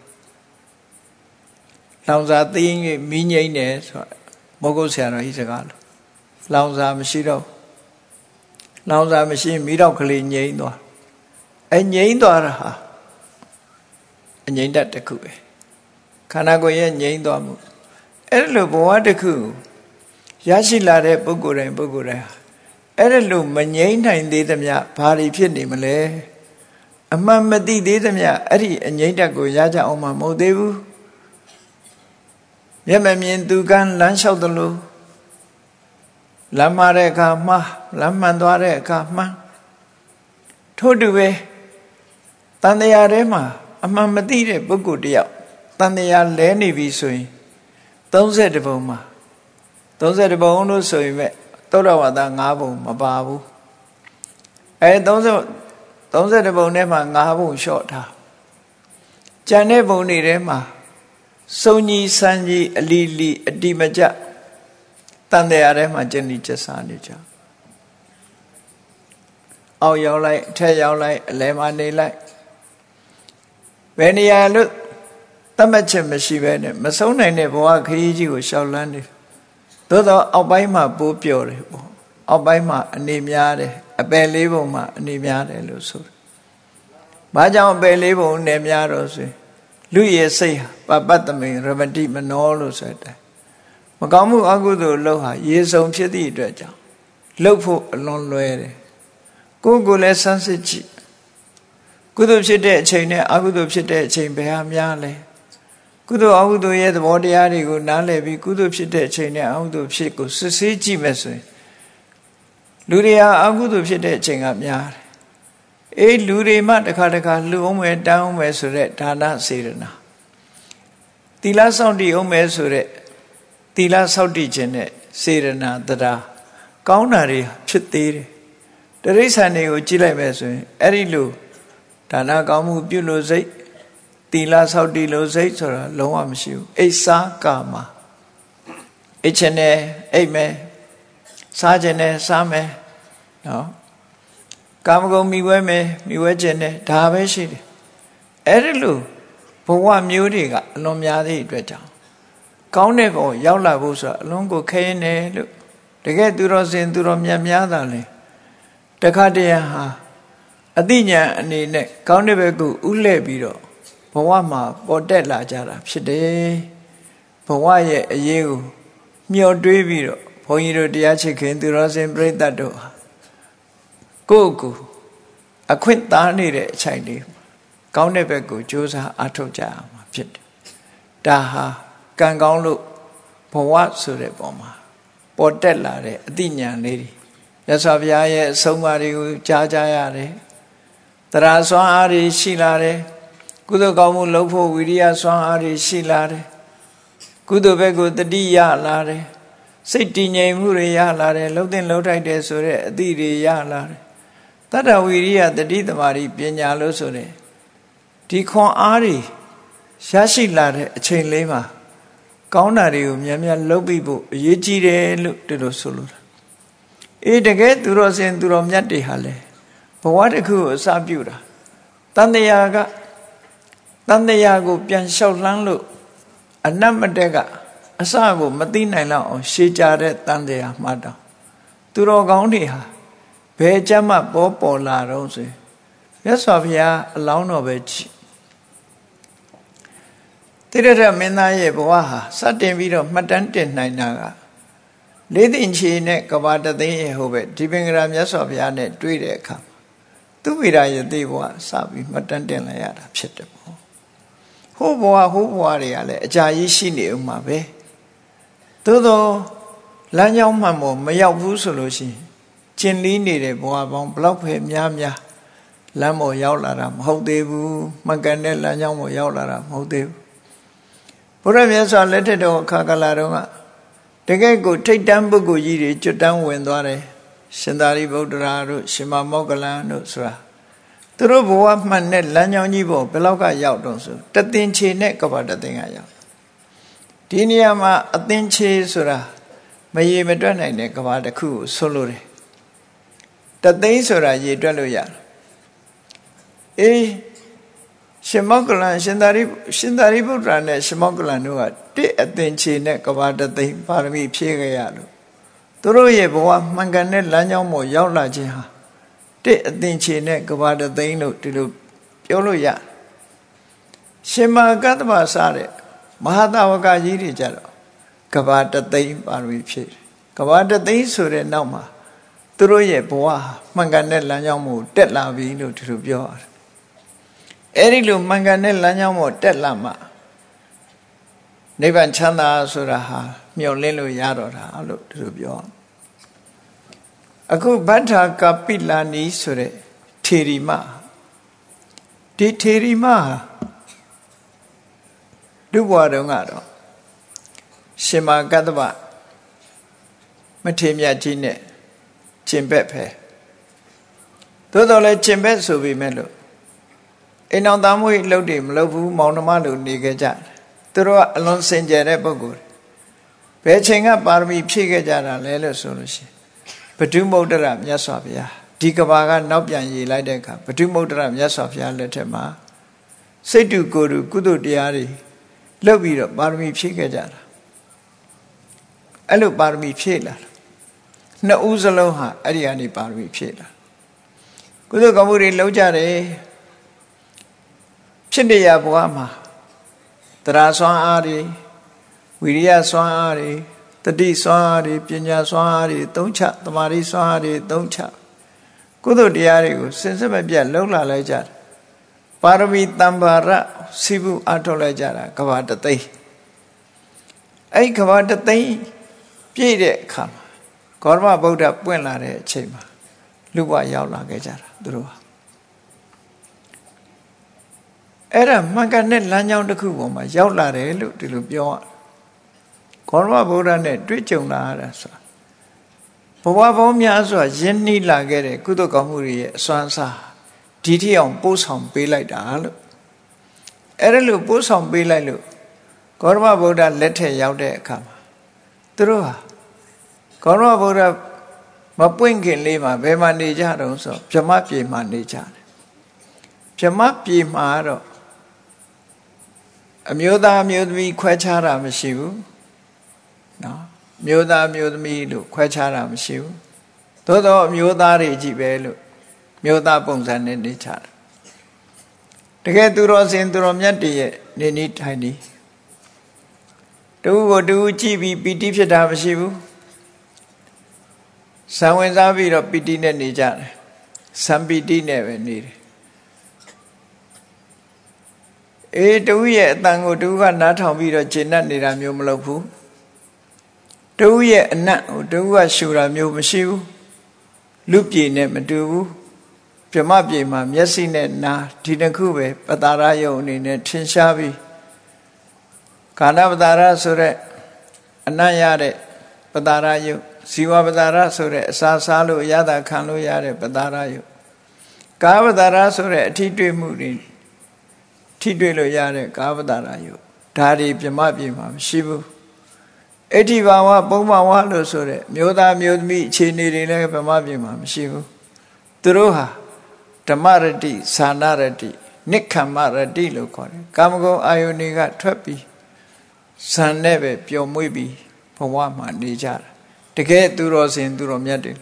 လောင်စာသိရင်မီးငြိမ်းတယ်ဆိုတော့မောဂုတ်ဆရာတော်ကြီးစကားလို့လောင်စာမရှိတော့လောင်စာမရှိမီးတော့ကလေးငြိမ်းသွားအဲငြိမ်းသွားတာဟာအငြိမ့်တတ်တစ်ခုပဲခန္ဓာကိုယ်ရဲ့ငြိမ့်သွားမှုအဲ့လိုဘဝတစ်ခုရရှိလာတဲ့ပုဂ္ဂိုလ်တိုင်းပုဂ္ဂိုလ်တိုင်းအဲ့လိုမငြိမ့်နိုင်သေးသမျှဘာတွေဖြစ်နေမလဲအမှန်မသိသေးသမျှအဲ့ဒီအငြိမ့်တတ်ကိုရကြအောင်မမဟုတ်သေးဘူးမျက်မမြင်သူကန်းလမ်းလျှောက်သလိုလမ်းမှားတဲ့အခါမှားလမ်းမှန်သွားတဲ့အခါမှန်ထို့တူပဲတန်တရားထဲမှာအမှန်မသိတဲ့ပုဂ္ဂိုလ်တယောက်တန်တရားလဲနေပြီဆိုရင်သုံးဆယ်တပုံမှာသုံးဆယ်တပုံလို့ဆိုရင်ပဲသုဒ္ဓဝါဒ၅ပုံမပါဘူးအဲသုံးဆယ်သုံးဆယ်တပုံထဲမှာ၅ပုံလျှော့ထားကျန်တဲ့ပုံတွေထဲမှာစုံကြီးစံကြီးအလီလီအတိမကျတန်တရားထဲမှာကျင့်ပြီးကျက်စားနေကြအောက်ရောက်လိုက်အထက်ရောက်လိုက်အလယ်မှာနေလိုက်ဘယ်နေရာလို့တတ်မှတ်ချက်မရှိပဲနဲ့မဆုံးနိုင်တဲ့ဘဝခရီးကြီးကိုရှောက်လန်းနေသို့တော့အောက်ပိုင်းမှာပိုးပျော်တယ်ပေါ့အောက်ပိုင်းမှာအနေများတယ်အပယ်လေးပုံမှာအနေများတယ်လို့ဆိုတယ်။ဘာကြောင့်အပယ်လေးပုံနဲ့များတော့ဆိုရင်လူရဲ့စိတ်ဟာပပတ္တမိန်ရမတိမနောလို့ဆိုတဲ့မကောင်းမှုအကုသိုလ်လုပ်ဟာရေစုံဖြစ်သည့်အတွက်ကြောင့်လုပ်ဖို့အလွန်လွယ်တယ်။ကိုယ်ကိုယ်လည်းစမ်းစစ်ကြည့်ကုသိုလ်ဖြစ်တဲ့အချိန်နဲ့အကုသိုလ်ဖြစ်တဲ့အချိန်ဘယ်ဟာများလဲ။ကုသိုလ်အကုသိုလ်ရဲ့သဘောတရားတွေကိုနားလည်ပြီးကုသိုလ်ဖြစ်တဲ့အချိန်နဲ့အကုသိုလ်ဖြစ်ကိုစစ်ဆေးကြည့်မယ်ဆိုရင်လူတွေဟာအကုသိုလ်ဖြစ်တဲ့အချိန်ကများတယ်။အေးလူတွေမှတစ်ခါတစ်ခါလှူအောင်မယ်တန်းအောင်မယ်ဆိုတဲ့ဒါနစေရနာသီလစောင့်တည်အောင်မယ်ဆိုတဲ့သီလစောင့်တည်ခြင်းနဲ့စေရနာတရားကောင်းတာတွေဖြစ်သေးတယ်။တိရစ္ဆာန်တွေကိုကြည့်လိုက်မယ်ဆိုရင်အဲ့ဒီလိုဒါနကောင်းမှုပြုလို့စိတ်သီလစောင့်တည်လို့စိတ်ဆိုတာလုံးဝမရှိဘူး။အိစာကာမအိတ်ချင်တယ်အိတ်မယ်စားခြင်းနဲ့စားမယ်နော်ကာမဂုဏ်မိဝဲမယ်မိဝဲခြင်းနဲ့ဒါပဲရှိတယ်အဲ့ဒီလိုဘဝမျိုးတွေကအလွန်များသည့်အတွက်ကြောင့်ကောင်းတဲ့ဘဝရောက်လာဖို့ဆိုတာအလွန်ကိုခဲရင်တယ်လို့တကယ်သူတော်စင်သူတော်မြတ်များတာလေတခါတည်းဟာအသိဉာဏ်အနေနဲ့ကောင်းတဲ့ဘက်ကိုဥလှည့်ပြီးတော့ဘဝမှာပေါ်တက်လာကြတာဖြစ်တယ်ဘဝရဲ့အရေးကိုမျှော်တွေးပြီးတော့ဘုန်းကြီးတို့တရားချစ်ခင်သူတော်စင်ပြိတ္တတို့ဟာကိုယ့်ကိုအခွင့်သားနေတဲ့အချိန်လေးကောင်းတဲ့ဘက်ကိုကြိုးစားအားထုတ်ကြရမှာဖြစ်တယ်။ဒါဟာကံကောင်းလို့ဘဝဆိုတဲ့ပုံမှာပေါ်တက်လာတဲ့အသိဉာဏ်လေးတွေမြတ်စွာဘုရားရဲ့အဆုံးအမတွေကိုကြားကြရတယ်။တရားစွမ်းအားတွေရှိလာတယ်။ကုသိုလ်ကောင်းမှုလုပ်ဖို့ဝိရိယစွမ်းအားတွေရှိလာတယ်။ကုသိုလ်ဘက်ကိုတတိယလာတယ်။စိတ်တည်ငြိမ်မှုတွေရလာတယ်လှုပ်တဲ့လှုပ်ထိုက်တယ်ဆိုတဲ့အသည့်တွေရလာတယ်တတ္တဝိရိယတတိသမารိပညာလို့ဆိုတဲ့ဒီခွန်အားတွေရရှိလာတဲ့အချိန်လေးမှာကောင်းတာတွေကိုများများလုပ်ပြီးဖို့အရေးကြီးတယ်လို့ဒီလိုဆိုလို့အေးတကယ်သူတော်စင်သူတော်မြတ်တွေဟာလေဘဝတစ်ခုကိုအစပြုတာတန်တရားကတန်တရားကိုပြန်လျှောက်လှမ်းလို့အနတ်မတက်ကအစကိုမသိနိုင်လောက်အောင်ရှေးကြတဲ့တန်တရားမှတ်တော့သူတော်ကောင်းတွေဟာဘယ်ကြမ်းမှပေါ်ပေါ်လာတော့ဆိုမြတ်စွာဘုရားအလောင်းတော်ပဲကြည့်တိရထမင်းသားရဲ့ဘဝဟာစတင်ပြီးတော့မှတ်တမ်းတင်နိုင်တာကလေးသိင်ချီနဲ့ကဘာတသိန်းရဲ့ဟုတ်ပဲဒီပင်ကရာမြတ်စွာဘုရားနဲ့တွေ့တဲ့အခါသူဝိရာယတိဘဝစပြီးမှတ်တမ်းတင်လိုက်ရတာဖြစ်တယ်ပေါ့ဟိုဘဝဟိုဘဝတွေကလည်းအကြာကြီးရှိနေဦးမှာပဲသို့သောလမ်းကြောင်းမှန်ပေါ်မရောက်ဘူးဆိုလို့ရှိရင်ကျင်လီနေတဲ့ဘဝပေါင်းဘလောက်ပဲများများလမ်းပေါ်ရောက်လာတာမဟုတ်သေးဘူးမှန်ကန်တဲ့လမ်းကြောင်းပေါ်ရောက်လာတာမဟုတ်သေးဘူးဘုရားမြတ်စွာလက်ထက်တော်အခါကလာတော့ကတကယ့်ကိုထိတ်တန်းပုဂ္ဂိုလ်ကြီးတွေကျွတ်တန်းဝင်သွားတယ်ရှင်သာရိပုတ္တရာတို့ရှင်မမောဂလန်တို့ဆိုတာသူတို့ဘဝမှန်တဲ့လမ်းကြောင်းကြီးပေါ်ဘယ်လောက်ကရောက်တော့ဆိုတသင်္ချေနဲ့ကပ္ပတသင်္ကရောက်ဒီနေရာမှာအသင်္ချေဆိုတာမရေမတွက်နိုင်တဲ့ကဘာတစ်ခုကိုဆွလို့တယ်တသိန်းဆိုတာရေတွက်လို့ရတယ်အေးရှင်မောဂလန်ရှင်သာရိရှင်သာရိပုတ္တရာနဲ့ရှင်မောဂလန်တို့ကတစ်အသင်္ချေနဲ့ကဘာတသိန်းပါရမီဖြည့်ခဲ့ရလို့သူတို့ရဲ့ဘဝမှန်ကန်တဲ့လမ်းကြောင်းပေါ်ရောက်လာခြင်းဟာတစ်အသင်္ချေနဲ့ကဘာတသိန်းလို့ဒီလိုပြောလို့ရရှင်မကတ္တဗစားတဲ့မဟာသဝကကြီးတွေကြတော့ကဘာတသိန်းပါရမီဖြည့်ကဘာတသိန်းဆိုတဲ့နောက်မှာသူတို့ရဲ့ဘဝမှန်ကန်တဲ့လမ်းကြောင်းကိုတက်လာပြီလို့ဒီလိုပြောရတယ်အဲ့ဒီလိုမှန်ကန်တဲ့လမ်းကြောင်းပေါ်တက်လာမှနိဗ္ဗာန်ချမ်းသာဆိုတာဟာမျှော်လင့်လို့ရတော့တာလို့ဒီလိုပြောအခုဗတ္ထာကပိလာနီဆိုတဲ့ထေရီမဒီထေရီမဒုဘဝတုန်းကတော့ရှင်မကတ္တဗမထေမြတ်ကြီးနဲ့ကျင်ဘက်ပဲသို့တော်လည်းကျင်ဘက်ဆိုပေမဲ့လို့အိမ်အောင်သားမွေးလှုပ်တယ်မလုပ်ဘူးမောင်နှမလိုနေခဲ့ကြတယ်သူတို့ကအလွန်စင်ကြယ်တဲ့ပုဂ္ဂိုလ်ဘယ်ချိန်ကပါရမီဖြည့်ခဲ့ကြတာလဲလို့ဆိုလို့ရှိရင်ဗုဒ္ဓမုဒ္ဒရမြတ်စွာဘုရားဒီကဘာကနောက်ပြန်ရေးလိုက်တဲ့အခါဗုဒ္ဓမုဒ္ဒရမြတ်စွာဘုရားလက်ထက်မှာစိတ်တူကိုယ်တူကုသိုလ်တရားတွေလုပ်ပြီးတော့ပါရမီဖြည့်ခဲ့ကြတာအဲ့လိုပါရမီဖြည့်လာနှစ်ဦးစလုံးဟာအဲ့ဒီကနေပါရမီဖြည့်လာကုသိုလ်ကောင်းမှုတွေလုပ်ကြတယ်ဖြစ်နေရဘဝမှာတရားစွမ်းအားတွေဝိရိယစွမ်းအားတွေတတိစွမ်းအားတွေပညာစွမ်းအားတွေသုံးချသမာဓိစွမ်းအားတွေသုံးချကုသိုလ်တရားတွေကိုစင်စစ်မပြတ်လှုပ်လာလိုက်ကြတယ်ပါရမီတမ္ပါရစိဘူးအထောက်လိုက်ကြတာကဘာတသိန်းအဲ့ကဘာတသိန်းပြည့်တဲ့အခါမှာဂေါတမဗုဒ္ဓပွင့်လာတဲ့အချိန်မှာလူဘဝရောက်လာခဲ့ကြတာသူတို့ဟာအဲ့ဒါမှန်ကန်တဲ့လမ်းကြောင်းတစ်ခုပေါ်မှာရောက်လာတယ်လို့ဒီလိုပြောရဂေါတမဗုဒ္ဓနဲ့တွေ့ကြုံလာရတာဆိုတာဘဝပေါင်းများစွာယဉ်နှီးလာခဲ့တဲ့ကုသိုလ်ကောင်းမှုတွေရဲ့အစွမ်းစားဒီထက်အောင်ပို့ဆောင်ပေးလိုက်တာလို့အဲ့ဒါလို့ပို့ဆောင်ပေးလိုက်လို့ဂေါတမဗုဒ္ဓလက်ထက်ရောက်တဲ့အခါမှာသူတို့ဟာဂေါတမဗုဒ္ဓမပွင့်ခင်လေးမှာဘယ်မှာနေကြတုံးဆိုဗြဟ္မပြေမှာနေကြတယ်ဗြဟ္မပြေမှာတော့အမျိုးသားအမျိုးသမီးခွဲခြားတာမရှိဘူးနော်မျိုးသားမျိုးသမီးလို့ခွဲခြားတာမရှိဘူးသို့တော့အမျိုးသားတွေကြီးပဲလို့မျိုးသားပုံစံနဲ့နေကြတယ်တကယ်သူတော်စင်သူတော်မြတ်တွေရဲ့နေနေထိုင်နေတူကိုတူကြည့်ပြီးပီတိဖြစ်တာမရှိဘူးဇံဝင်စားပြီးတော့ပီတိနဲ့နေကြတယ်ဇံပီတိနဲ့ပဲနေတယ်အေးတူရဲ့အတန်ကိုတူကနားထောင်ပြီးတော့ဂျေနတ်နေတာမျိုးမလုပ်ဘူးတူရဲ့အနတ်ကိုတူကရှူတာမျိုးမရှိဘူးလူပြေနဲ့မတူဘူးဗြဟ္မပြေမှာမျက်စိနဲ့နားဒီတစ်ခုပဲပတာရယုံအနေနဲ့ထင်ရှားပြီးကာဏပတာရဆိုတဲ့အနတ်ရတဲ့ပတာရယုံဇီဝပတာရဆိုတဲ့အစာစားလို့ရတာခံလို့ရတဲ့ပတာရယုံကာပတာရဆိုတဲ့အထိတွေ့မှုတွေထိတွေ့လို့ရတဲ့ကာပတာရယုံဒါတွေဗြဟ္မပြေမှာမရှိဘူးအဋ္ဌိဘာဝပုံမဝလို့ဆိုတဲ့မျိုးသားမျိုးသမီးအခြေအနေတွေလည်းဗြဟ္မပြေမှာမရှိဘူးသူတို့ဟာဓမ္မရတိဇာနာရတိနိက္ခမ္မရတိလို့ခေါ်တယ်ကာမဂုဏ်အာယုန်တွေကထွက်ပြီးဇန်နဲ့ပဲပျော်မွေ့ပြီးဘဝမှာနေကြတာတကယ်သူတော်စင်သူတော်မြတ်တွေ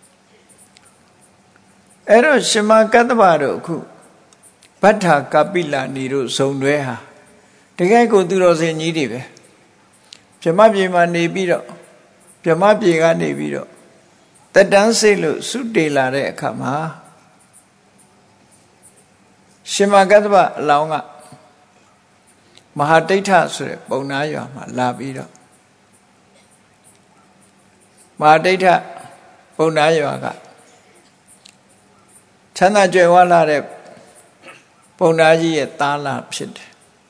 အဲ့တော့ရှင်မကတ္တဗတို့အခုဗတ္ထာကပိလဏီတို့ဇုံတွဲဟာတကယ်ကိုသူတော်စင်ကြီးတွေပဲဗြဟ္မပြေမှာနေပြီးတော့ဗြဟ္မပြေကနေပြီးတော့တတန်းစိတ်လို့စုတေလာတဲ့အခါမှာရှင်မကတ္တဗအလောင်းကမဟာတိဋ္ဌဆိုတဲ့ပုံနာရွာမှာလာပြီးတော့မဟာတိဋ္ဌပုံနာရွာကချမ်းသာကြွယ်ဝလာတဲ့ပုံနာကြီးရဲ့သားလာဖြစ်တယ်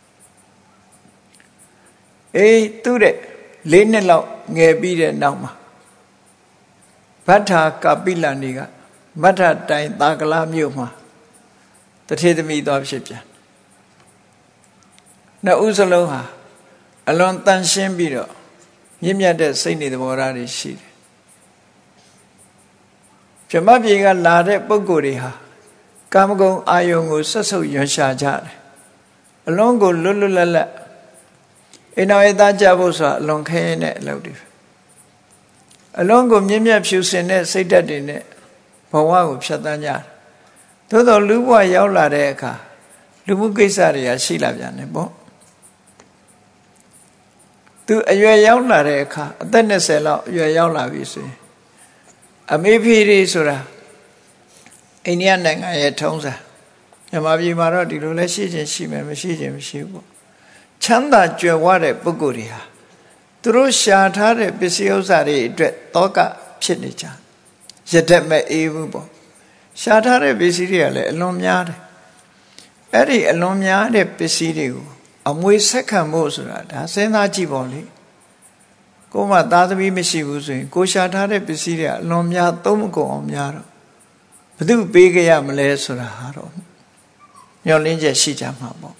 အေးသူ့တဲ့လေးနှစ်လောက်ငယ်ပြီးတဲ့နောက်မှာဗတ္ထာကပိလဏီကမထတိုင်သာကလာမြို့မှာတထေသမီးသွားဖြစ်ပြန်နှစ်ဦးစလုံးဟာအလွန်တန်ရှင်းပြီးတော့မြင့်မြတ်တဲ့စိတ်နေသဘောထားတွေရှိတယ်ဗြဟ္မပြေကလာတဲ့ပုဂ္ဂိုလ်တွေဟာကာမဂုဏ်အာယုန်ကိုဆက်ဆုပ်ရွံရှာကြတယ်အလွန်ကိုလွတ်လွတ်လပ်လပ်အိမ်တော်ရဲ့သားကြဖို့ဆိုတာအလွန်ခဲရင်တဲ့အလုပ်တွေအလွန်ကိုမြင့်မြတ်ဖြူစင်တဲ့စိတ်ဓာတ်တွေနဲ့ဘဝကိုဖြတ်သန်းကြတယ်သို့တော်လူဘဝရောက်လာတဲ့အခါလူမှုကိစ္စတွေကရှိလာပြန်တယ်ပေါ့သူအရွယ်ရောက်လာတဲ့အခါအသက်၂၀လောက်အရွယ်ရောက်လာပြီဆိုရင်အမေဖေးတွေဆိုတာအိန္ဒိယနိုင်ငံရဲ့ထုံးစံမြန်မာပြည်မှာတော့ဒီလိုလဲရှိခြင်းရှိမယ်မရှိခြင်းမရှိဘူးပေါ့ချမ်းသာကြွယ်ဝတဲ့ပုဂ္ဂိုလ်တွေဟာသူတို့ရှာထားတဲ့ပစ္စည်းဥစ္စာတွေအတွက်တောကဖြစ်နေကြရတတ်မဲ့အေးဘူးပေါ့ရှာထားတဲ့ပစ္စည်းတွေကလည်းအလွန်များတယ်အဲ့ဒီအလွန်များတဲ့ပစ္စည်းတွေကိုအမွေဆက်ခံဖို့ဆိုတာဒါစဉ်းစားကြည့်ပေါ့လေကိုမှသားသမီးမရှိဘူးဆိုရင်ကိုရှာထားတဲ့ပစ္စည်းတွေကအလွန်များသုံးမကုန်အောင်များတော့ဘယ်သူပေးကြရမလဲဆိုတာဟာတော့မျှော်လင့်ချက်ရှိကြမှာပေါ့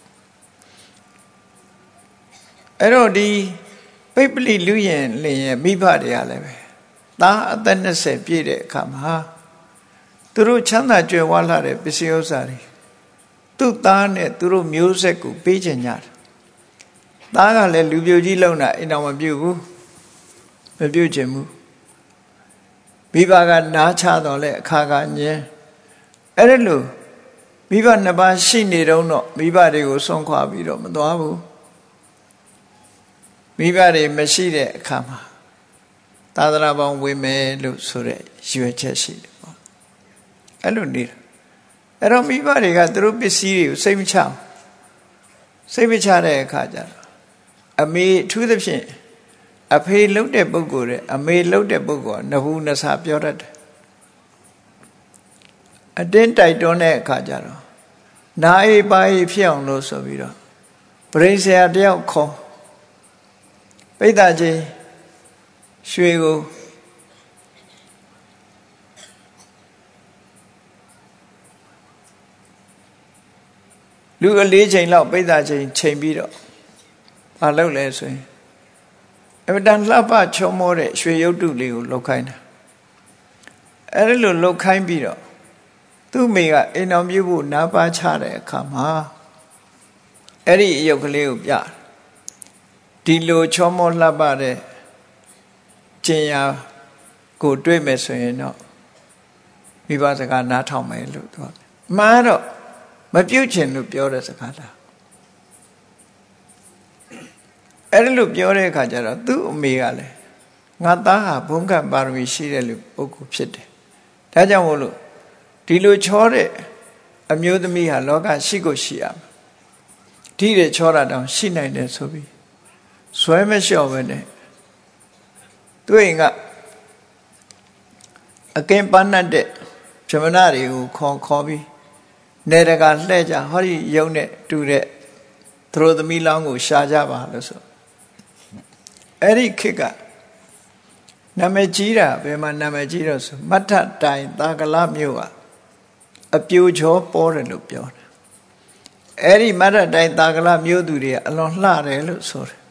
အဲ့တော့ဒီပိပလိလူရင်လင်ရဲ့မိဘတွေကလည်းပဲသားအသက်၂၀ပြည့်တဲ့အခါမှာသူတို့ချမ်းသာကြွယ်ဝလာတဲ့ပစ္စည်းဥစ္စာတွေသူ့သားနဲ့သူတို့မျိုးဆက်ကိုပေးချင်ကြတယ်သားကလည်းလူပြိုကြီးလုံတာအိမ်တော်မပြုတ်ဘူးမပြုတ်ချင်ဘူးမိဘကနားချတော့လဲအခါကညင်းအဲ့ဒါလို့မိဘနှစ်ပါးရှိနေတော့မိဘတွေကိုဆွန့်ခွာပြီးတော့မသွားဘူးမိဘတွေမရှိတဲ့အခါမှာသာသနာပေါင်းဝင်မယ်လို့ဆိုတဲ့ရွယ်ချက်ရှိတယ်ပေါ့အဲ့လိုနေတာအဲ့တော့မိဘတွေကသူတို့ပစ္စည်းတွေကိုစိတ်မချဘူးစိတ်မချတဲ့အခါကျတော့အမေအထူးသဖြင့်အဖေလှုပ်တဲ့ပုဂ္ဂိုလ်တဲ့အမေလှုပ်တဲ့ပုဂ္ဂိုလ်ကနဘူးနဆာပြောတတ်တယ်အတင်းတိုက်တွန်းတဲ့အခါကျတော့နာအေးပါအေးဖြစ်အောင်လို့ဆိုပြီးတော့ပရိစ္ဆေယတယောက်ခေါ်ပိဋကချင်းရွှေကိုလူအလေးချိန်လောက်ပိဋကချင်းချိန်ပြီးတော့မလုပ်လဲဆိုရင်အမတန်လှပချုံမောတဲ့ရွှေရုပ်တုလေးကိုလုပ်ခိုင်းတာအဲ့ဒါလိုလုပ်ခိုင်းပြီးတော့သူ့မိကအိမ်တော်ပြုဖို့နားပါချတဲ့အခါမှာအဲ့ဒီအယုတ်ကလေးကိုပြဒီလိုချုံမောလှပတဲ့ကျင်ညာကိုတွေ့မယ်ဆိုရင်တော့မိဘစကားနားထောင်မယ်လို့ပြောတယ်မှားတော့မပြုတ်ချင်လို့ပြောတဲ့စကားလားအဲ့လိုပြောတဲ့အခါကျတော့သူ့အမေကလည်းငါသားဟာဘုံကပါရမီရှိတဲ့လူပုဂ္ဂိုလ်ဖြစ်တယ်ဒါကြောင့်မို့လို့ဒီလိုချောတဲ့အမျိုးသမီးဟာလောကရှိကိုရှိရမယ်ဒီတဲ့ချောတာတောင်ရှိနိုင်တယ်ဆိုပြီးဆွဲမလျှော့ပဲနဲ့သူ့အိမ်ကအကင်ပန်းတဲ့ဗြဟ္မဏတွေကိုခေါ်ခေါ်ပြီးနေတကာလှဲ့ကြဟောဒီရုံနဲ့တူတဲ့သရိုသမီးလောင်းကိုရှာကြပါလို့ဆိုအဲ့ဒီခေတ်ကနာမည်ကြီးတာဘယ်မှာနာမည်ကြီးတော့ဆိုမထတိုင်သာကလမြို့ကအပြိုချောပေါ်တယ်လို့ပြောတယ်အဲ့ဒီမထတိုင်သာကလမြို့သူတွေကအလွန်လှတယ်လို့ဆိုတယ်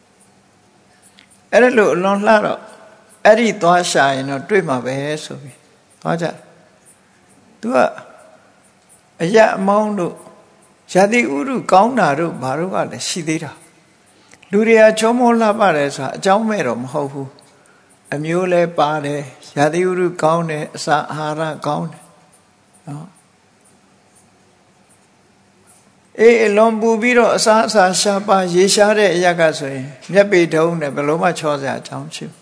အဲ့ဒါလို့အလွန်လှတော့အဲ့ဒီသွားရှာရင်တော့တွေ့မှာပဲဆိုပြီးသွားကြသူကအရအမောင်းတို့ရာသီဥတုကောင်းတာတို့ဘာတို့ကလည်းရှိသေးတာလူတွေကချုံမောလှပတယ်ဆိုတာအကြောင်းမဲ့တော့မဟုတ်ဘူးအမျိုးလဲပါတယ်ရာသီဥတုကောင်းတယ်အစာအာဟာရကောင်းတယ်နော်အေးအလွန်ပူပြီးတော့အစာအစာရှားပါရေရှားတဲ့အရာကဆိုရင်မျက်ပေတုံးနဲ့ဘယ်လိုမှချောစရာအကြောင်းရှိဘူး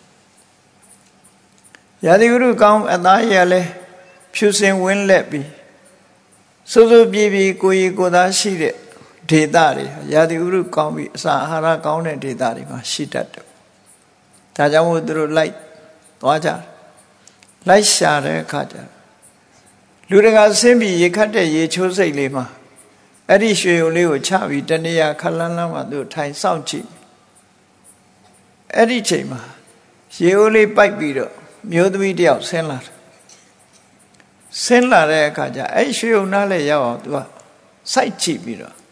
ရာသီဥတုကောင်းအသားရလဲဖြူစင်ဝင်းလက်ပြီးစိုးစိုးပြေးပြေးကိုရီကိုသားရှိတဲ့ဒေသတွေရာသီဥတုကောင်းပြီးအစာအာဟာရကောင်းတဲ့ဒေသတွေမှာရှိတတ်တယ်။ဒါကြောင့်မို့သူတို့လိုက်သွားကြလိုက်ရှာတဲ့အခါကျလူတကာဆင်းပြီးရေခတ်တဲ့ရေချိုးစိတ်လေးမှာအဲ့ဒီရွှေုံလေးကိုချပြီးတနေရာခလန်းလန်းမှာသူထိုင်စောင့်ကြည့်အဲ့ဒီချိန်မှာရေအိုးလေးပိုက်ပြီးတော့မျိုးသမီးတယောက်ဆင်းလာတယ်ဆင်းလာတဲ့အခါကျအဲ့ရွှေုံနားလည်းရောက်အောင်သူကစိုက်ကြည့်ပြီးတော့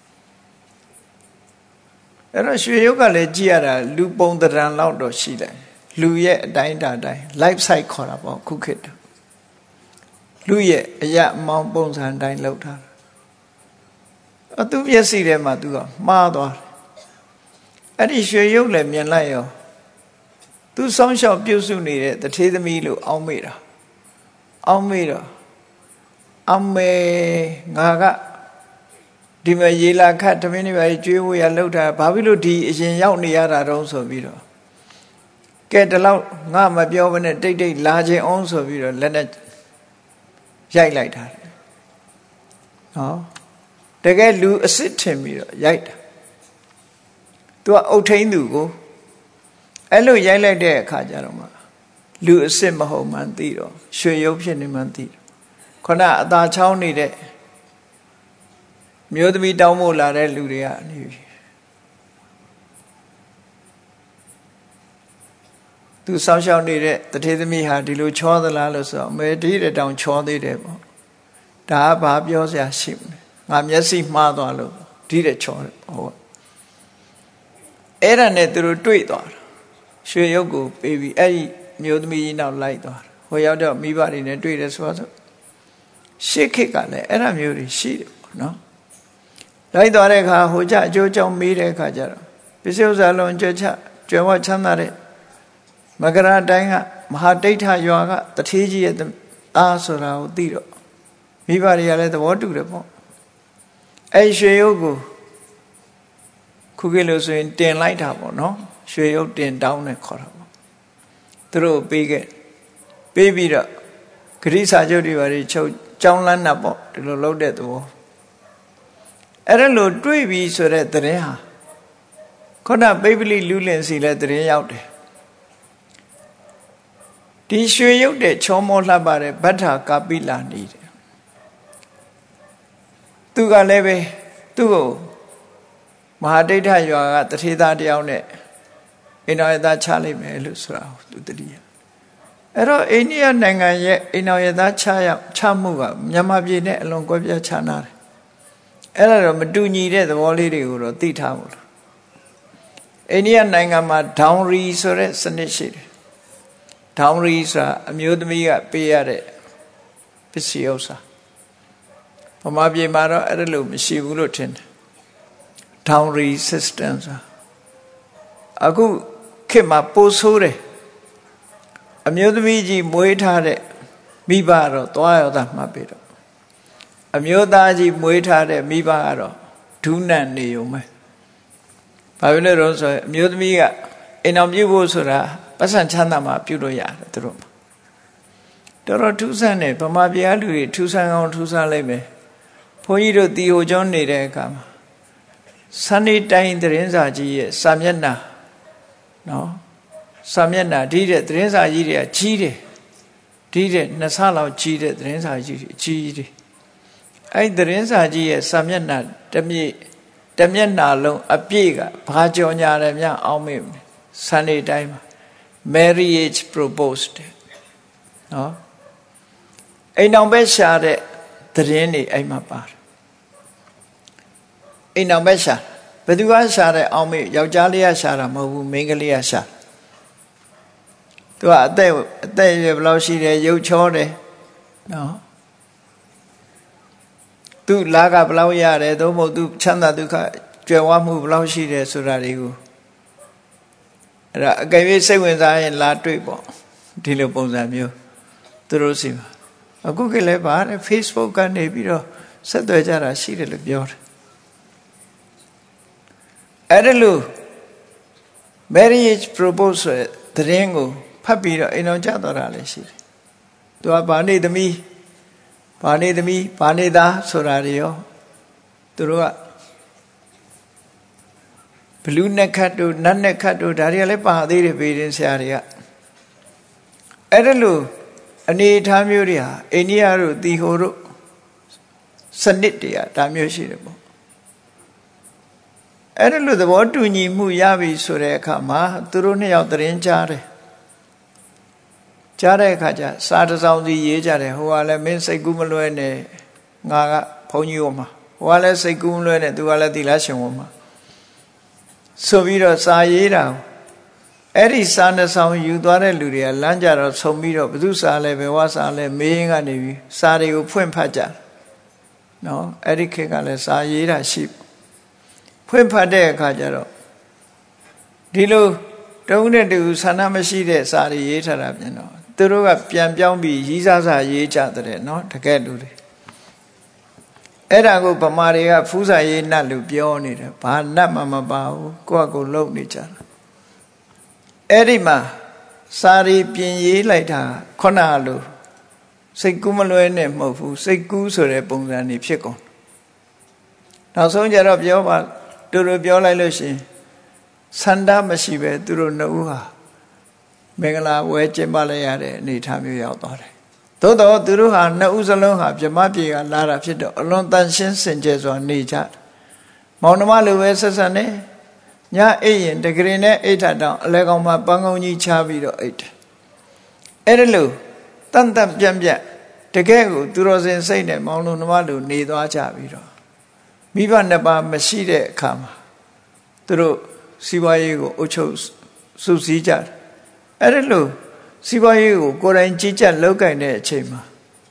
အဲ့တော့ရွှေရုပ်ကလည်းကြည့်ရတာလူပုံတရံလောက်တော့ရှိတယ်လူရဲ့အတိုင်းတာတိုင်း life site ခေါ်တာပေါ့ခုခေတ်လူရဲ့အရာအမောင်းပုံစံတိုင်းလောက်ထားတာအသူမျက်စိထဲမှာသူကမှားသွားတယ်အဲ့ဒီရွှေရုပ်လည်းမြင်လိုက်ရောသူစောင်းရှောက်ပြုတ်စုနေတဲ့တထေးသမီးလို့အောင်းမိတာအောင်းမိတော့အမေငါကဒီမှာရေလာခတ်တမင်းတွေပဲကျွေးဖို့ရလှုပ်တာဘာဖြစ်လို့ဒီအရင်ရောက်နေရတာတုံးဆိုပြီးတော့ကဲဒီလောက်ငါမပြောဘဲနဲ့တိတ်တိတ်လာခြင်းအောင်ဆိုပြီးတော့လက်နဲ့ရိုက်လိုက်တာနော်တကယ်လူအစ်စ်ထင်ပြီးတော့ရိုက်တာသူကအုတ်ထိန်သူကိုအဲ့လိုရိုက်လိုက်တဲ့အခါကျတော့မှလူအစ်စ်မဟုတ်မှန်းသိတော့ရွှေရုပ်ဖြစ်နေမှန်းသိတော့ခဏအသာချောင်းနေတဲ့မျိုးသမီးတောင်းမို့လာတဲ့လူတွေကနေသူစောင်းရှောက်နေတဲ့တထေးသမီးဟာဒီလိုချောသလားလို့ဆိုတော့မဲဒီတဲ့တောင်ချောသေးတယ်ပေါ့ဒါကဘာပြောစရာရှိမလဲငါမျက်စိမှားသွားလို့ဒီတဲ့ချောတယ်ဟုတ်အဲ့ဒါနဲ့သူတို့တွေ့သွားတာရွှေရုပ်ကိုပေးပြီးအဲ့ဒီမျိုးသမီးကြီးနောက်လိုက်သွားတာဟိုရောက်တော့မိဘတွေနဲ့တွေ့တယ်ဆိုတော့ရှေ့ခေတ်ကလည်းအဲ့ဒါမျိုးတွေရှိတယ်ပေါ့နော်လိုက်သွားတဲ့အခါဟိုကြအကျိုးကြောင့်မေးတဲ့အခါကျတော့ပစ္စည်းဥစ္စာလုံးကြွချကြွယ်ဝချမ်းသာတဲ့မကရာတိုင်းကမဟာဒိဋ္ဌရွာကတထေးကြီးရဲ့သားဆိုတာကိုသိတော့မိဘတွေကလည်းသဘောတူတယ်ပေါ့အဲ့ရွှေရုပ်ကိုခုခေတ်လို့ဆိုရင်တင်လိုက်တာပေါ့နော်ရွှေရုပ်တင်တောင်းနဲ့ခေါ်တာပေါ့သူတို့ပေးခဲ့ပေးပြီးတော့ဂရိစာချုပ်တွေဘာတွေချုပ်ကြောင်းလန်းတာပေါ့ဒီလိုလုပ်တဲ့သဘောအဲ့ဒါလို့တွေးပြီးဆိုတဲ့သတင်းဟာခုနပိပလိလူလင်စီလည်းသတင်းရောက်တယ်ဒီရွှေရုပ်တဲ့ချောမောလှပတဲ့ဗတ္ထာကာပိလာနေတယ်သူကလည်းပဲသူ့ကိုမဟာဒိဋ္ဌရွာကတထေသားတယောက်နဲ့အိန္ဒိယသားချလိုက်မယ်လို့ဆိုတာသူတတိယအဲ့တော့အိန္ဒိယနိုင်ငံရဲ့အိန္ဒိယသားချရချမှုကမြန်မာပြည်နဲ့အလွန်ကွဲပြားခြားနားတယ်အဲ့ဒါတော့မတူညီတဲ့သဘောလေးတွေကိုတော့သိထားဖို့လို့အိန္ဒိယနိုင်ငံမှာဒေါင်ရီဆိုတဲ့စနစ်ရှိတယ်ဒေါင်ရီဆိုတာအမျိုးသမီးကပေးရတဲ့ပစ္စည်းဥစ္စာဗမာပြည်မှာတော့အဲ့ဒါလို့မရှိဘူးလို့ထင်တယ်ဒေါင်ရီ system ဆိုတာအခုခေတ်မှာပိုဆိုးတယ်အမျိုးသမီးကြီးမွေးထားတဲ့မိဘတော့သွားရတာမှတ်ပြီတော့အမျိုးသားကြီးမွေးထားတဲ့မိဘကတော့ဒုနတ်နေုံပဲဘာဖြစ်လို့လဲဆိုရင်အမျိုးသမီးကအိမ်အောင်ပြုဖို့ဆိုတာပတ်စံချမ်းသာမှပြုလို့ရတယ်သူတို့တော်တော်ထူးဆန်းတယ်ဗမာပြည်လူတွေထူးဆန်းအောင်ထူးဆန်းလိုက်မယ်ဘုန်းကြီးတို့တီဟိုကျောင်းနေတဲ့အခါမှာစနေတိုင်းသတင်းစာကြီးရဲ့စာမျက်နှာနော်စာမျက်နှာဒီတဲ့သတင်းစာကြီးတွေကကြီးတယ်ဒီတဲ့နှစ်ဆလောက်ကြီးတဲ့သတင်းစာကြီးတွေကြီးတယ်အဲ့သတင်းစာကြီးရဲ့စာမျက်နှာတမြင့်တမျက်နှာလုံးအပြည့်ကဘာကြော်ညာတယ်များအောင်းမေ့စနေတိုင်းမှာ marriage proposed နော်အိမ်အောင်ပဲရှာတဲ့သတင်းတွေအဲ့မှာပါတယ်အိမ်အောင်ပဲရှာဘယ်သူကရှာတဲ့အောင်းမေ့ယောက်ျားလေးကရှာတာမဟုတ်ဘူးမိန်းကလေးကရှာသူကအသက်အသက်ရွယ်ဘယ်လောက်ရှိတယ်ရုပ်ချောတယ်နော်သူလာကဘယ်လောက်ရတယ်သို့မဟုတ်သူချမ်းသာဒုက္ခကြွယ်ဝမှုဘယ်လောက်ရှိတယ်ဆိုတာတွေကိုအဲ့ဒါအကယ်၍စိတ်ဝင်စားရင်လာတွေ့ပေါ့ဒီလိုပုံစံမျိုးသူတို့စီမှာအခုကလည်းပါတဲ့ Facebook ကနေပြီးတော့ဆက်သွယ်ကြတာရှိတယ်လို့ပြောတယ်အဲ့ဒါလို့ marriage proposal သတင်းကိုဖတ်ပြီးတော့အိမ်တော်ကြတော့တာလည်းရှိတယ်သူကဗာနေသမီးဗာနေသမီးဗာနေသားဆိုတာတွေရောသူတို့ကဘလူးနက်ခတ်တို့နတ်နက်ခတ်တို့ဒါတွေကလည်းပါသေးတယ်ပေရင်ဆရာတွေကအဲ့ဒါလို့အနေထားမျိုးတွေဟာအိန္ဒိယတို့တီဟိုတို့စနစ်တွေကဒါမျိုးရှိတယ်ပေါ့အဲ့ဒါလို့သဘောတူညီမှုရပြီဆိုတဲ့အခါမှာသူတို့နှစ်ယောက်သတင်းကြားတယ်ကြားတဲ့အခါကျစာတစ်စောင်စီရေးကြတယ်ဟိုကလည်းမင်းစိတ်ကူးမလွဲနဲ့ငါကဘုန်းကြီးဟောမှာဟိုကလည်းစိတ်ကူးမလွဲနဲ့သူကလည်းသီလရှင်ဟောမှာဆိုပြီးတော့စာရေးတာအဲ့ဒီစာနှစ်ဆောင်ယူသွားတဲ့လူတွေကလမ်းကြတော့ဆုံပြီးတော့ဘုသူစာလဲဘယ်ဝါစာလဲမေးရင်ကနေပြီးစာတွေကိုဖွင့်ဖတ်ကြနော်အဲ့ဒီခေတ်ကလည်းစာရေးတာရှိဖွင့်ဖတ်တဲ့အခါကျတော့ဒီလိုတုံးတဲ့တူဆန္ဒမရှိတဲ့စာတွေရေးထားတာပြန်တော့သူတို့ကပြန်ပြောင်းပြီးရီးစားစာရေးကြတဲ့နော်တကယ်လူတွေအဲ့ဒါကိုဗမာတွေကဖူးစာရေးနတ်လူပြောနေတယ်ဘာနတ်မှမပါဘူးကိုယ့်အကိုလုံနေကြတာအဲ့ဒီမှာစာရီပြင်ရေးလိုက်တာခုနလိုစိတ်ကူးမလွဲနဲ့မဟုတ်ဘူးစိတ်ကူးဆိုတဲ့ပုံစံနေဖြစ်ကုန်နောက်ဆုံးကြတော့ပြောပါသူတို့ပြောလိုက်လို့ရှိရင်ဆန္ဒမရှိပဲသူတို့နှစ်ဦးဟာမင်္ဂလာဝဲကျင်းပလိုက်ရတဲ့အနေအထားမျိုးရောက်သွားတယ်သို့တော့သူတို့ဟာနှစ်ဦးစလုံးဟာပြမပြေကလာတာဖြစ်တော့အလွန်တန်ရှင်းစင်ကြယ်စွာနေကြမောင်နှမလိုပဲဆက်ဆက်နေညအိပ်ရင်တကရင်နဲ့အိတ်ထတောင်အလဲကောင်မှာပန်းကုန်းကြီးချပြီးတော့အိတ်တယ်အဲ့ဒါလို့တန်တန်ပြန့်ပြန့်တကယ်ကိုသူတော်စင်စိတ်နဲ့မောင်နှမလိုနေသွားကြပြီးတော့မိဘနှစ်ပါးမရှိတဲ့အခါမှာသူတို့စီးပွားရေးကိုအုပ်ချုပ်စုစည်းကြတယ်အဲ့ဒါလို့စီးပွားရေးကိုကိုယ်တိုင်ကြီးကြပ်လုပ်ကိုင်တဲ့အချိန်မှာ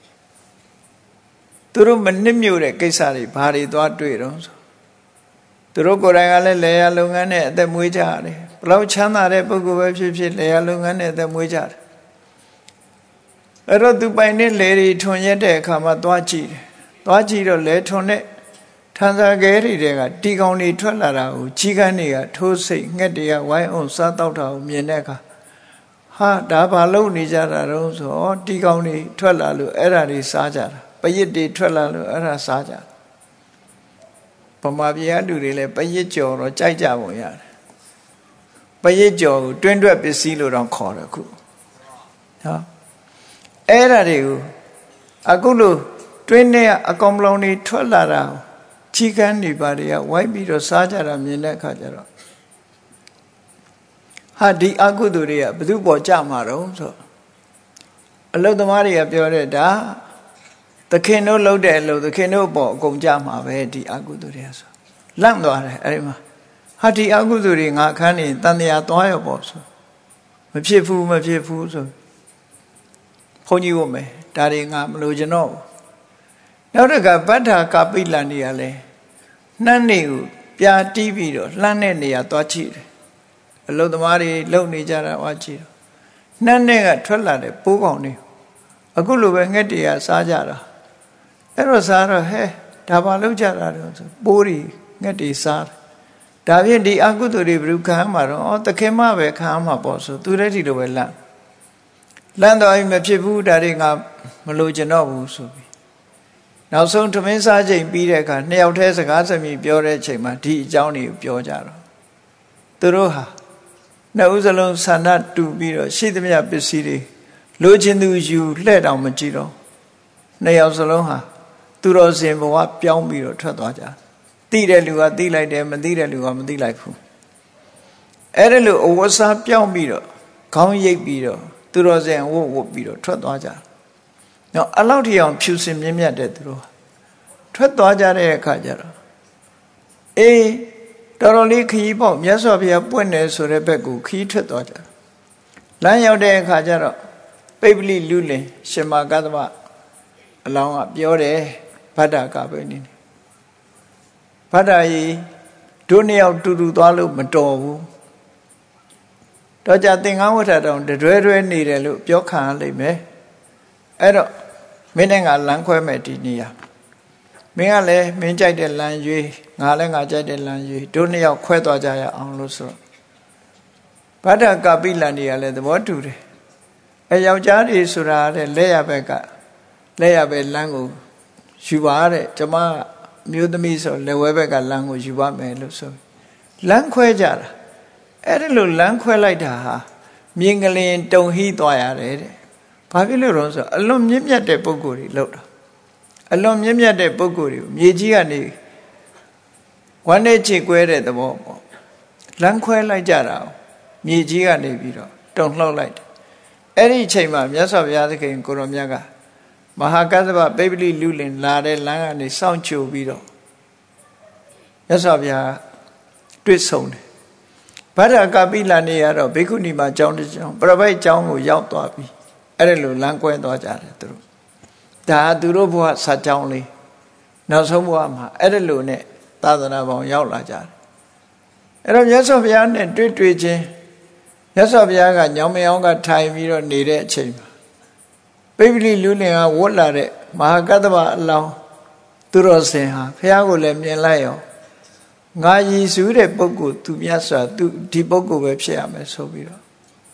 သူတို့မနစ်မြို့တဲ့ကိစ္စတွေဘာတွေသွားတွေ့တော့ဆိုသူတို့ကိုယ်တိုင်ကလည်းလေယာလုပ်ငန်းနဲ့အသက်မွေးကြတယ်ဘလောက်ချမ်းသာတဲ့ပုဂ္ဂိုလ်ပဲဖြစ်ဖြစ်လေယာလုပ်ငန်းနဲ့အသက်မွေးကြတယ်အဲ့တော့သူပိုင်တဲ့လေတွေထွန်ရက်တဲ့အခါမှာသွားကြည့်တယ်သွားကြည့်တော့လေထွန်တဲ့ထန်စာခဲတွေတဲကတီကောင်တွေထွက်လာတာကိုကြီးကန်းတွေကထိုးစိတ်ငှက်တွေကဝိုင်းအောင်စားတောက်တာကိုမြင်တဲ့အခါဟာဒါဘာလို့နေကြတာတော့ဆိုတီကောင်တွေထွက်လာလို့အဲ့ဒါတွေစားကြတာပရစ်တွေထွက်လာလို့အဲ့ဒါစားကြဗမာပြည်ကလူတွေလည်းပရစ်ကြော်တော့ကြိုက်ကြပုံရတယ်ပရစ်ကြော်ကိုတွင်းတွက်ပစ္စည်းလို့တော့ခေါ်တယ်ခုဟောအဲ့ဒါတွေကိုအခုလို့တွင်းထဲကအကောင်ပလောင်တွေထွက်လာတာချီကန်းနေပါတွေကဝိုက်ပြီးတော့စားကြတာမြင်တဲ့အခါကျတော့ဟာဒီအကုသိုလ်တွေကဘယ်သူပေါ်ကြမှာတော့ဆိုအလုသမားတွေကပြောတဲ့ဒါသခင်တို့လှုပ်တဲ့အလုပ်သခင်တို့ပေါ်အကုန်ကြမှာပဲဒီအကုသိုလ်တွေဆိုလန့်သွားတယ်အဲ့ဒီမှာဟာဒီအကုသိုလ်တွေငါခန်းနေတန်တရားသွားရပေါ့ဆိုမဖြစ်ဘူးမဖြစ်ဘူးဆိုဘုန်းကြီးဝတ်မယ်ဒါတွေငါမလို့ကျွန်တော်နောက်တစ်ခါဗတ္ထာကာပိလန်နေရလဲနှမ်းနေကိုပြာတီးပြီးတော့လှမ်းတဲ့နေရာသွားကြည့်တယ်အလုသမားတွေလှုပ်နေကြတာဝါကြည့်တော့နှမ်းနဲ့ကထွက်လာတဲ့ပိုးကောင်တွေအခုလိုပဲငှက်တွေကစားကြတာအဲ့တော့စားတော့ဟဲဒါဘာလုပ်ကြတာတော့ဆိုပိုးတွေငှက်တွေစားတယ်ဒါဖြင့်ဒီအကုသိုလ်တွေဘယ်လိုခံမှာတော့ဩသခင်မပဲခံမှာပေါ့ဆိုသူလည်းဒီလိုပဲလန့်လန့်တော့မဖြစ်ဘူးဒါတွေငါမလို့ကျင်တော့ဘူးဆိုပြီးနောက်ဆုံးထမင်းစားချိန်ပြီးတဲ့အခါနှစ်ယောက်တည်းစကားစမြည်ပြောတဲ့အချိန်မှာဒီအကြောင်းတွေကိုပြောကြတော့သူတို့ဟာနှစ်ဦးစလုံးဆန္ဒတူပြီးတော့ရှိသမျှပစ္စည်းတွေလိုချင်သူယူလှဲ့တောင်မကြည့်တော့နှစ်ယောက်စလုံးဟာသူတော်စင်ဘဝပြောင်းပြီးတော့ထွက်သွားကြသိတဲ့လူကသိလိုက်တယ်မသိတဲ့လူကမသိလိုက်ဘူးအဲ့ဒါလို့အဝတ်စားပြောင်းပြီးတော့ခေါင်းရိပ်ပြီးတော့သူတော်စင်ဝတ်ဝတ်ပြီးတော့ထွက်သွားကြနော်အလောက်ထိအောင်ဖြူစင်မြင့်မြတ်တဲ့သူတို့ထွက်သွားကြတဲ့အခါကျတော့အေးတော်တော်လေးခရီးပေါ့မြတ်စွာဘုရားပွင့်တယ်ဆိုတဲ့ဘက်ကိုခရီးထွက်သွားကြလမ်းရောက်တဲ့အခါကျတော့ပိပလိလူလင်ရှင်မကသဗ္ဗအလောင်းကပြောတယ်ဗတ္တကပဲနေနေဗတ္တကြီးတို့နှစ်ယောက်တူတူသွားလို့မတော်ဘူးတော့ကြသင်္ကန်းဝဋ္ဌတောင်တတွဲတွဲနေတယ်လို့ပြောခံရလိမ့်မယ်အဲ့တော့မင်းနဲ့ငါလမ်းခွဲမယ်ဒီနေရာမင်းကလည်းမင်းကြိုက်တဲ့လမ်းရွေးငါလည်းငါကြိုက်တဲ့လမ်းရွေးတို့နှစ်ယောက်ခွဲသွားကြရအောင်လို့ဆိုတော့ဗတ္တကပိလန်တွေကလည်းသဘောတူတယ်အဲယောက်ျားတွေဆိုတာတဲ့လက်ရဘက်ကလက်ရဘက်လမ်းကိုယူပါတဲ့ကျမမျိုးသမီးဆိုလက်ဝဲဘက်ကလမ်းကိုယူပါမယ်လို့ဆိုလမ်းခွဲကြတာအဲ့ဒါလို့လမ်းခွဲလိုက်တာဟာမြင်ကလေးတုံဟိသွားရတယ်တဲ့ဘာဖြစ်လို့လဲဆိုအလွန်မြင့်မြတ်တဲ့ပုဂ္ဂိုလ်တွေလောက်တာအလွန်မြင့်မြတ်တဲ့ပုဂ္ဂိုလ်တွေကိုမြေကြီးကနေဝမ်းနဲ့ချေကွဲတဲ့သဘောပေါ့လမ်းခွဲလိုက်ကြတာမြေကြီးကနေပြီးတော့တုံလှုပ်လိုက်တယ်အဲ့ဒီအချိန်မှာမြတ်စွာဘုရားသခင်ကိုရောမြတ်ကမဟာကသဗ္ဗပိပလိလူလင်လာတဲ့လမ်းကနေစောင့်ချိုပြီးတော့မြတ်စွာဘုရားတွေ့ဆုံတယ်ဗတ္တကပိလန်နေရတော့ဘိက္ခုနီမှာကျောင်းတစ်ကျောင်းပြပိုက်ကျောင်းကိုရောက်သွားပြီအဲ့ဒါလိုလမ်းကွဲသွားကြတယ်သူတို့ဒါသူတို့ဘဝဆက်ကြောင်းလေးနောက်ဆုံးဘဝမှာအဲ့ဒါလိုနဲ့သာသနာပေါင်းရောက်လာကြတယ်အဲ့တော့မြတ်စွာဘုရားနဲ့တွေ့တွေ့ချင်းမြတ်စွာဘုရားကညောင်မယောင်းကထိုင်ပြီးတော့နေတဲ့အချိန်မှာပိပလိလူလင်ကဝတ်လာတဲ့မဟာကတ္တဗအလောင်းသူတော်စင်ဟာဘုရားကိုလည်းမြင်လိုက်ရောငါရည်စူးတဲ့ပုဂ္ဂိုလ်သူမြတ်စွာသူဒီပုဂ္ဂိုလ်ပဲဖြစ်ရမယ်ဆိုပြီးတော့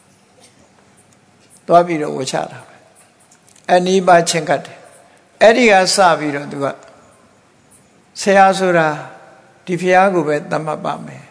သွားပြီးတော့ဝချတာပဲအနိဗ္ဗာန်ချင်းကတ်တယ်အဲ့ဒီကစပြီးတော့သူကဆရာဆိုတာဒီဘုရားကိုပဲသတ်မှတ်ပါမယ်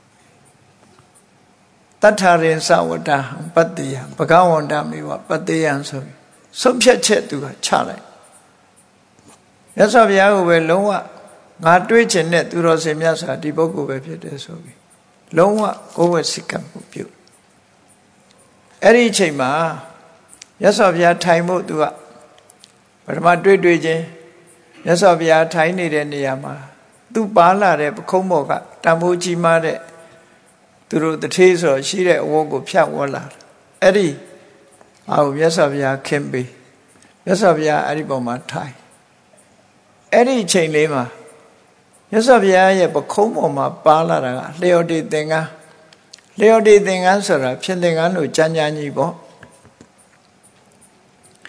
တထရင်သဝတ္တပတ္တိယဘဂဝန္တမေဝပတ္တိယဆိုပြီးဆုံးဖြတ်ချက်သူကချလိုက်မြတ်စွာဘုရားကိုပဲလုံးဝငါတွေးချင်တဲ့သူတော်စင်မြတ်စွာဒီပုဂ္ဂိုလ်ပဲဖြစ်တယ်ဆိုပြီးလုံးဝကိုယ်ဝတ်စိတ်ကံမှုပြုအဲ့ဒီအချိန်မှာမြတ်စွာဘုရားထိုင်ဖို့သူကပထမတွေ့တွေ့ချင်းမြတ်စွာဘုရားထိုင်နေတဲ့နေရာမှာသူပါလာတဲ့ပခုံးဘော်ကတံမိုးကြီးမားတဲ့သူတို့တထေးဆိုရှိတဲ့အဝတ်ကိုဖြတ်ဝတ်လာအဲ့ဒီအာမြတ်စွာဘုရားခင်ပေးမြတ်စွာဘုရားအဲ့ဒီပုံမှာထိုင်အဲ့ဒီအချိန်လေးမှာမြတ်စွာဘုရားရဲ့ပခုံးပေါ်မှာပါလာတာကလျော်တေသင်္ကန်းလျော်တေသင်္ကန်းဆိုတာဖြင့်သင်္ကန်းလို့ကြမ်းကြမ်းကြီးပေါ့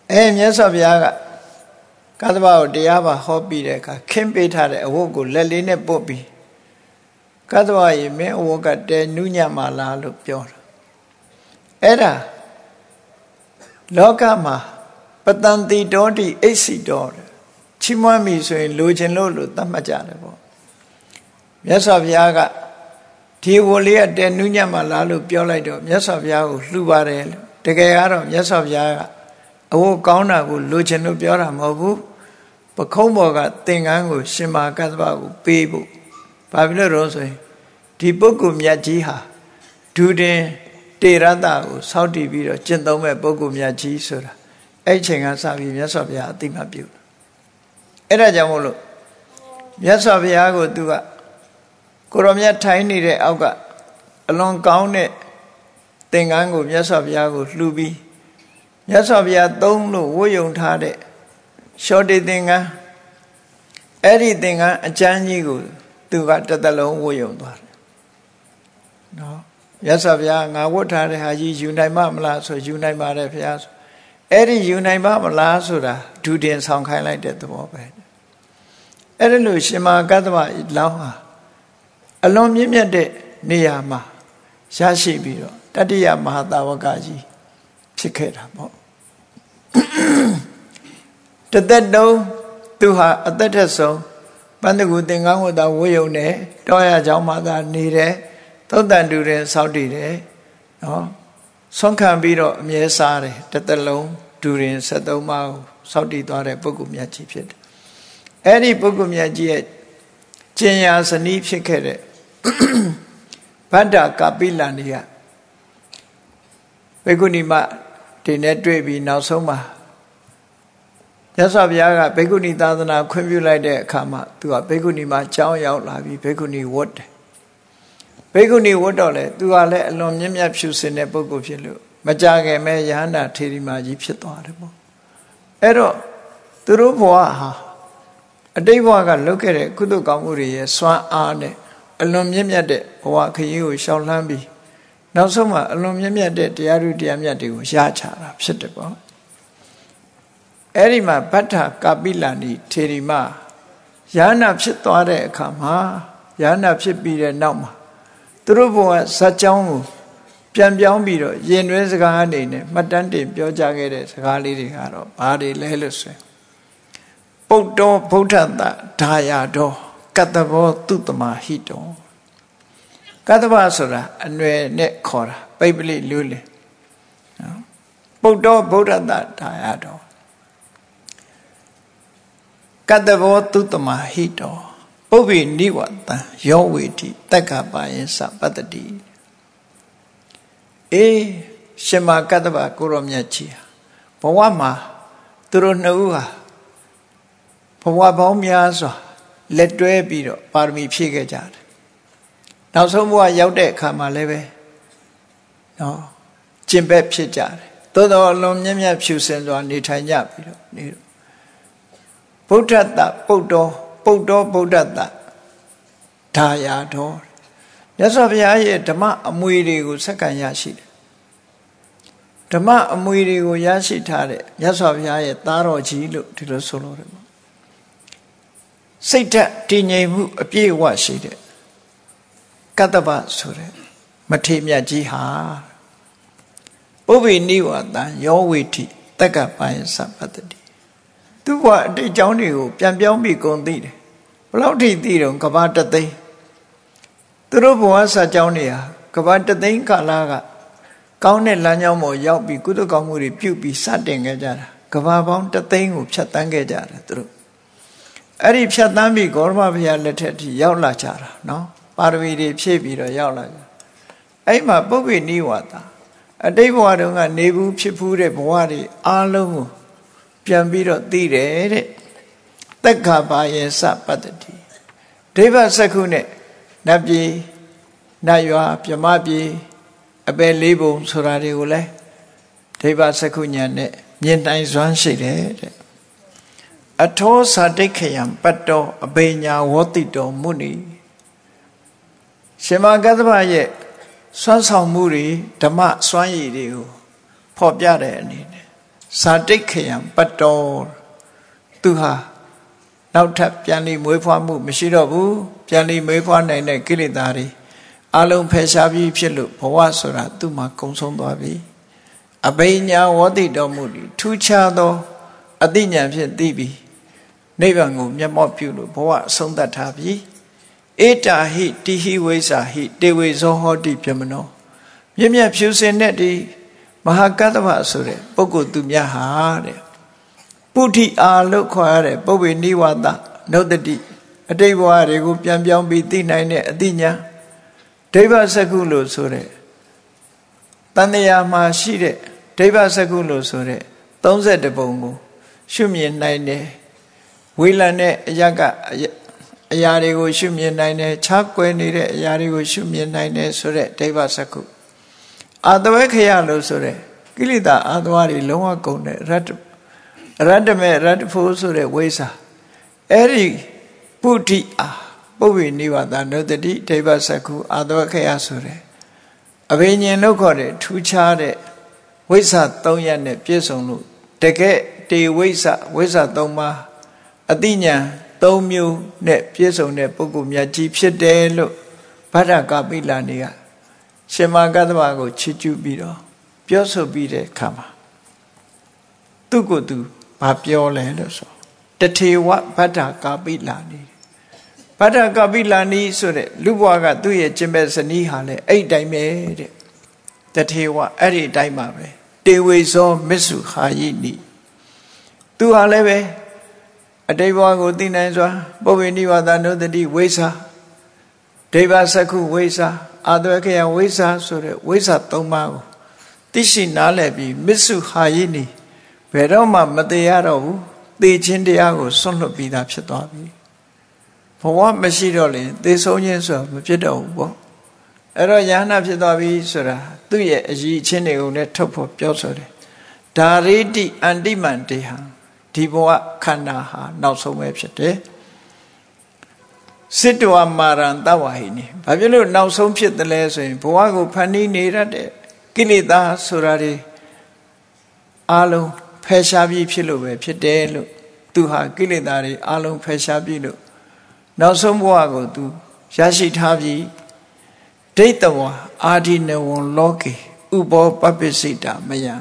အဲမြတ်စွာဘုရားကကသဗ္ဗကိုတရားပါဟောပြီးတဲ့အခါခင်းပေးထားတဲ့အဝတ်ကိုလက်လေးနဲ့ပုတ်ပြီးကသဗ္ဗရေမင်းအဝတ်ကတဲနုညံ့မှာလားလို့ပြောတာအဲ့ဒါလောကမှာပတန်တိတောတိအိစီတောချီးမွမ်းပြီဆိုရင်လိုချင်လို့လို့သတ်မှတ်ကြတယ်ပေါ့မြတ်စွာဘုရားကဒီဝလေးကတဲနုညံ့မှာလားလို့ပြောလိုက်တော့မြတ်စွာဘုရားကိုလှူပါတယ်လို့တကယ်ကတော့မြတ်စွာဘုရားကအဝတ်ကောင်းတာကိုလိုချင်လို့ပြောတာမဟုတ်ဘူးပခုံးဘော်ကသင်္ကန်းကိုရှင်မာကသဗ္ဗကိုပေးဖို့ဘာဖြစ်လို့လဲဆိုရင်ဒီပုဂ္ဂိုလ်မြတ်ကြီးဟာဒုတင်တေရတ္တကိုစောင့်တည်ပြီးတော့ကျင့်သုံးမဲ့ပုဂ္ဂိုလ်မြတ်ကြီးဆိုတာအဲ့ချိန်ကစပြီးမြတ်စွာဘုရားအသိမှတ်ပြုအဲ့ဒါကြောင့်မို့လို့မြတ်စွာဘုရားကိုသူကကိုရောမြတ်ထိုင်နေတဲ့အောက်ကအလွန်ကောင်းတဲ့သင်္ကန်းကိုမြတ်စွာဘုရားကိုလှူပြီးမြတ်စွာဘုရားသုံးလို့ဝတ်ယုံထားတဲ့ရှောတိသင်္ကန်းအဲ့ဒီသင်္ကန်းအကျမ်းကြီးကိုသူကတစ်သက်လုံးဝတ်ယုံသွားတယ်နော်မြတ်စွာဘုရားငါဝတ်ထားတဲ့ဟာကြီးယူနိုင်မမလားဆိုယူနိုင်ပါတယ်ဘုရားဆိုအဲ့ဒီယူနိုင်ပါမလားဆိုတာဒုတင်ဆောင်ခိုင်းလိုက်တဲ့သဘောပဲအဲ့ဒါလို့ရှင်မာကတ္တဗလောင်းဟာအလွန်မြင့်မြတ်တဲ့နေရာမှာရရှိပြီးတော့တတိယမဟာတာဝကကြီးဖြစ်ခဲ့တာပေါ့တသက်တုံးသူဟာအသက်ထက်ဆုံးပန္နကုသင်္ကန်းကိုသာဝတ်ယုံတယ်တောရเจ้าမှာသာနေတယ်သုတ်တန်တူတယ်စောင့်တည်တယ်နော်ဆွမ်းခံပြီးတော့အမြဲစားတယ်တသက်လုံးဒူရင်ဆက်သုံးပါးကိုစောင့်တည်သွားတဲ့ပုဂ္ဂိုလ်မြတ်ကြီးဖြစ်တယ်အဲ့ဒီပုဂ္ဂိုလ်မြတ်ကြီးရဲ့ကျင်ညာဇနီးဖြစ်ခဲ့တဲ့ဗဒ္ဒကာပိလန်ကြီးကဘေကုဏီမဒီနဲ့တွေ့ပြီးနောက်ဆုံးမှာမြတ်စွာဘုရားကဘေကုဏီသာသနာခွင့်ပြုလိုက်တဲ့အခါမှာသူကဘေကုဏီမှာကျောင်းရောက်လာပြီးဘေကုဏီဝတ်တယ်ဘေကုဏီဝတ်တော့လေသူကလည်းအလွန်မြင့်မြတ်ဖြူစင်တဲ့ပုဂ္ဂိုလ်ဖြစ်လို့မကြခင်မဲ့ယဟန္တာထေရီမာကြီးဖြစ်သွားတယ်ပေါ့အဲ့တော့သူတို့ဘဝဟာအတိတ်ဘဝကလုပ်ခဲ့တဲ့ကုသိုလ်ကောင်းမှုတွေရဲ့စွမ်းအားနဲ့အလွန်မြင့်မြတ်တဲ့ဘဝခရီးကိုရှောင်လန်းပြီးနောက်ဆုံးမှာအလွန်မြင့်မြတ်တဲ့တရားဓုတရားမြတ်တွေကိုရချတာဖြစ်တယ်ပေါ့အဲ့ဒီမှာဗတ္ထကာပိလဏီထေရီမယဟန္တာဖြစ်သွားတဲ့အခါမှာယဟန္တာဖြစ်ပြီးတဲ့နောက်မှာသူတို့ဘဝဇာတ်ကြောင်းကိုပြန်ပြောင်းပြီးတော့ရင်တွဲစကားအနေနဲ့မှတ်တမ်းတင်ပြောကြခဲ့တဲ့စကားလေးတွေကတော့ဘာတွေလဲလို့ဆိုရင်ပုတ္တောဗုဒ္ဓတဒါယတော်ကတ္တဘောသူတမဟိတောကတ္တဗဆိုတာအနွယ်နဲ့ခေါ်တာပိပလိလူလေနော်ပုတ္တောဗုဒ္ဓတဒါယတော်ကတ္တဘောသူတမဟိတောပုဗ္ဗိနိဝတံယောဝေတိတက္ကပါယသပတ္တိအေးရှင်မကတ္တဗကိုရောမြတ်ကြီးဘဝမှာသူတို့နှစ်ဦးဟာဘဝပေါင်းများစွာလက်တွဲပြီးတော့ပါရမီဖြည့်ခဲ့ကြတယ်နောက်ဆုံးဘဝရောက်တဲ့အခါမှာလည်းပဲနော်ကျင့်ဘက်ဖြစ်ကြတယ်သို့တော်အလွန်မြတ်မြတ်ဖြူစင်စွာနေထိုင်ကြပြီးတော့နေတော့ဗုဒ္ဓတ္တပုတ္တောပုတ္တောဗုဒ္ဓတ္တဒါယတော်မြတ်စွာဘုရားရဲ့ဓမ္မအမွေတွေကိုစက္ကန့်ရရှိတယ်ဓမ္မအမွေတွေကိုရရှိထားတဲ့မြတ်စွာဘုရားရဲ့သားတော်ကြီးလို့ဒီလိုဆိုလို့ရတယ်စိတ်ဓာတ်တည်ငြိမ်မှုအပြည့်အဝရှိတဲ့ကတ္တဗဆိုတဲ့မထေရမြတ်ကြီးဟာပုဗ္ဗေနိဝတံယောဝေတိတက္ကပယသပတ္တိသူ့ဘဝအတိတ်ကြောင်းတွေကိုပြန်ပြောင်းပြီးကုန်သိတယ်ဘယ်လောက်ထိသိတော့ကဘာတသိန်းသူတို့ဘဝစာကြောင်းတွေဟာကဘာတသိန်းကာလကကောင်းတဲ့လမ်းကြောင်းပေါ်ရောက်ပြီးကုသကောင်းမှုတွေပြုပြီးစတင်ခဲ့ကြတာကဘာပေါင်းတသိန်းကိုဖြတ်တန်းခဲ့ကြတယ်သူတို့အဲ့ဒီဖြတ်တန်းပြီးဂေါရမဘုရားလက်ထက်ထိရောက်လာကြတာနော်ပါရမီတွေဖြည့်ပြီးတော့ရောက်လာကြအဲ့မှာပုဗ္ဗေနိဝတအတိတ်ဘဝတုန်းကနေဘူးဖြစ်ဖူးတဲ့ဘဝတွေအားလုံးကိုပြန်ပြီးတော့သိတယ်တဲ့တက္ကပါယေသပတ္တိဒိဗ္ဗစက္ခုနဲ့နတ်ပြည်နတ်ရွာပြမပြည်အပယ်လေးပုံဆိုတာတွေကိုလည်းဒိဗ္ဗစက္ခုဉာဏ်နဲ့မြင်တိုင်စွမ်းရှိတယ်တဲ့အထောသာတိခယံပတ္တောအဘိညာဝောတိတောမုနိရှင်မကတ္တဗရဲ့စွမ်းဆောင်မှုတွေဓမ္မစွမ်းရည်တွေကိုဖော်ပြတဲ့အနေနဲ့စာတိတ်ခယံပတ်တော်သူဟာနောက်ထပ်ပြန်ပြီးမွေးဖွားမှုမရှိတော့ဘူးပြန်ပြီးမွေးဖွားနိုင်တဲ့ကိလေသာတွေအလုံးဖယ်ရှားပြီးဖြစ်လို့ဘဝဆိုတာသူ့မှာကုန်ဆုံးသွားပြီအဘိညာဝတိတော်မူသည်ထူးခြားသောအသိဉာဏ်ဖြင့်သိပြီးနိဗ္ဗာန်ကိုမျက်မှောက်ပြုလို့ဘဝအဆုံးသတ်ထားပြီဧတာဟိတိဟိဝိဇာဟိတေဝေဇောဟောတိပြမနောမြင့်မြတ်ဖြူစင်တဲ့ဒီမဟာကတ္တဗဆိုတဲ့ပုဂ္ဂိုလ်သူမြတ်ဟာတဲ့ပုထိအာလို့ခေါ်ရတဲ့ပုဗ္ဗေနိဝါဒနုတ္တိအတိတ်ဘဝတွေကိုပြန်ပြောင်းပြီးသိနိုင်တဲ့အသိဉာဏ်ဒိဗ္ဗစကုလို့ဆိုတဲ့တန်တရားမှာရှိတဲ့ဒိဗ္ဗစကုလို့ဆိုတဲ့သုံးဆယ်တပုံကိုရှုမြင်နိုင်တယ်ဝေလံတဲ့အရာကအရာတွေကိုရှုမြင်နိုင်တယ်ခြားကွယ်နေတဲ့အရာတွေကိုရှုမြင်နိုင်တယ်ဆိုတဲ့ဒိဗ္ဗစကုအာတဝေခယလို့ဆိုတဲ့ကိလေသာအာတဝါတွေလုံးဝကုန်တဲ့ရတ္တရတ္တမေရတ္တဖို့ဆိုတဲ့ဝိဇ္ဇာအဲ့ဒီပုထိအာပုဗ္ဗေနိဝါဒနုတ္တိဒိဗ္ဗစကုအာတဝေခယဆိုတဲ့အဘိညာဉ်လို့ခေါ်တဲ့ထူးခြားတဲ့ဝိဇ္ဇာသုံးရပ်နဲ့ပြည့်စုံလို့တကယ်တေဝိဇ္ဇာဝိဇ္ဇာသုံးပါးအတိညာသုံးမျိုးနဲ့ပြည့်စုံတဲ့ပုဂ္ဂိုလ်မြတ်ကြီးဖြစ်တယ်လို့ဗဒ္ဒကာပိလနေကရှင်မကတ္တဗကိုချီးကျူးပြီးတော့ပြောဆိုပြီးတဲ့အခါမှာသူ့ကိုယ်သူဘာပြောလဲလို့ဆိုတထေဝဗဒ္ဒကာပိလနေဗဒ္ဒကာပိလနီဆိုတဲ့လူဘွားကသူ့ရဲ့ကျင့်မဲ့ဇနီးဟာလည်းအဲ့တိုင်းပဲတဲ့တထေဝအဲ့ဒီအတိုင်းပါပဲတေဝေဇောမစ္စုဟာယိနိသူဟာလည်းပဲအတိတ်ဘဝကိုသိနိုင်စွာပုဗ္ဗေနိဝါဒနုတ္တိဝိဇ္ဇာဒိဗ္ဗစကုဝိဇ္ဇာအာတဝေခယဝိဇ္ဇာဆိုတဲ့ဝိဇ္ဇာသုံးပါးကိုသိရှိနားလည်ပြီးမစ္စုဟာယိနိဘယ်တော့မှမသေးရတော့ဘူးသေခြင်းတရားကိုစွန့်လွတ်ပြီးသားဖြစ်သွားပြီဘဝမရှိတော့ရင်သေဆုံးခြင်းဆိုတာမဖြစ်တော့ဘူးပေါ့အဲ့တော့ယ ahanan ဖြစ်သွားပြီဆိုတာသူ့ရဲ့အရည်အချင်းတွေကိုလည်းထုတ်ဖို့ပြောဆိုတယ်ဒါရိတိအန္တိမန္တေဟံဒီဘဝခန္ဓာဟာနောက်ဆုံးပဲဖြစ်တယ်စစ်တဝမာရံတဝဟိနိဘာဖြစ်လို့နောက်ဆုံးဖြစ်တယ်လဲဆိုရင်ဘဝကိုဖန်တီးနေရတဲ့ကိလေသာဆိုတာတွေအလုံးဖယ်ရှားပြီးဖြစ်လို့ပဲဖြစ်တယ်လို့သူဟာကိလေသာတွေအလုံးဖယ်ရှားပြီးလို့နောက်ဆုံးဘဝကိုသူရရှိထားပြီးဒိဋ္ဌဝအာဒီနဝံလောကေဥပောပပ္ပစိတာမယံ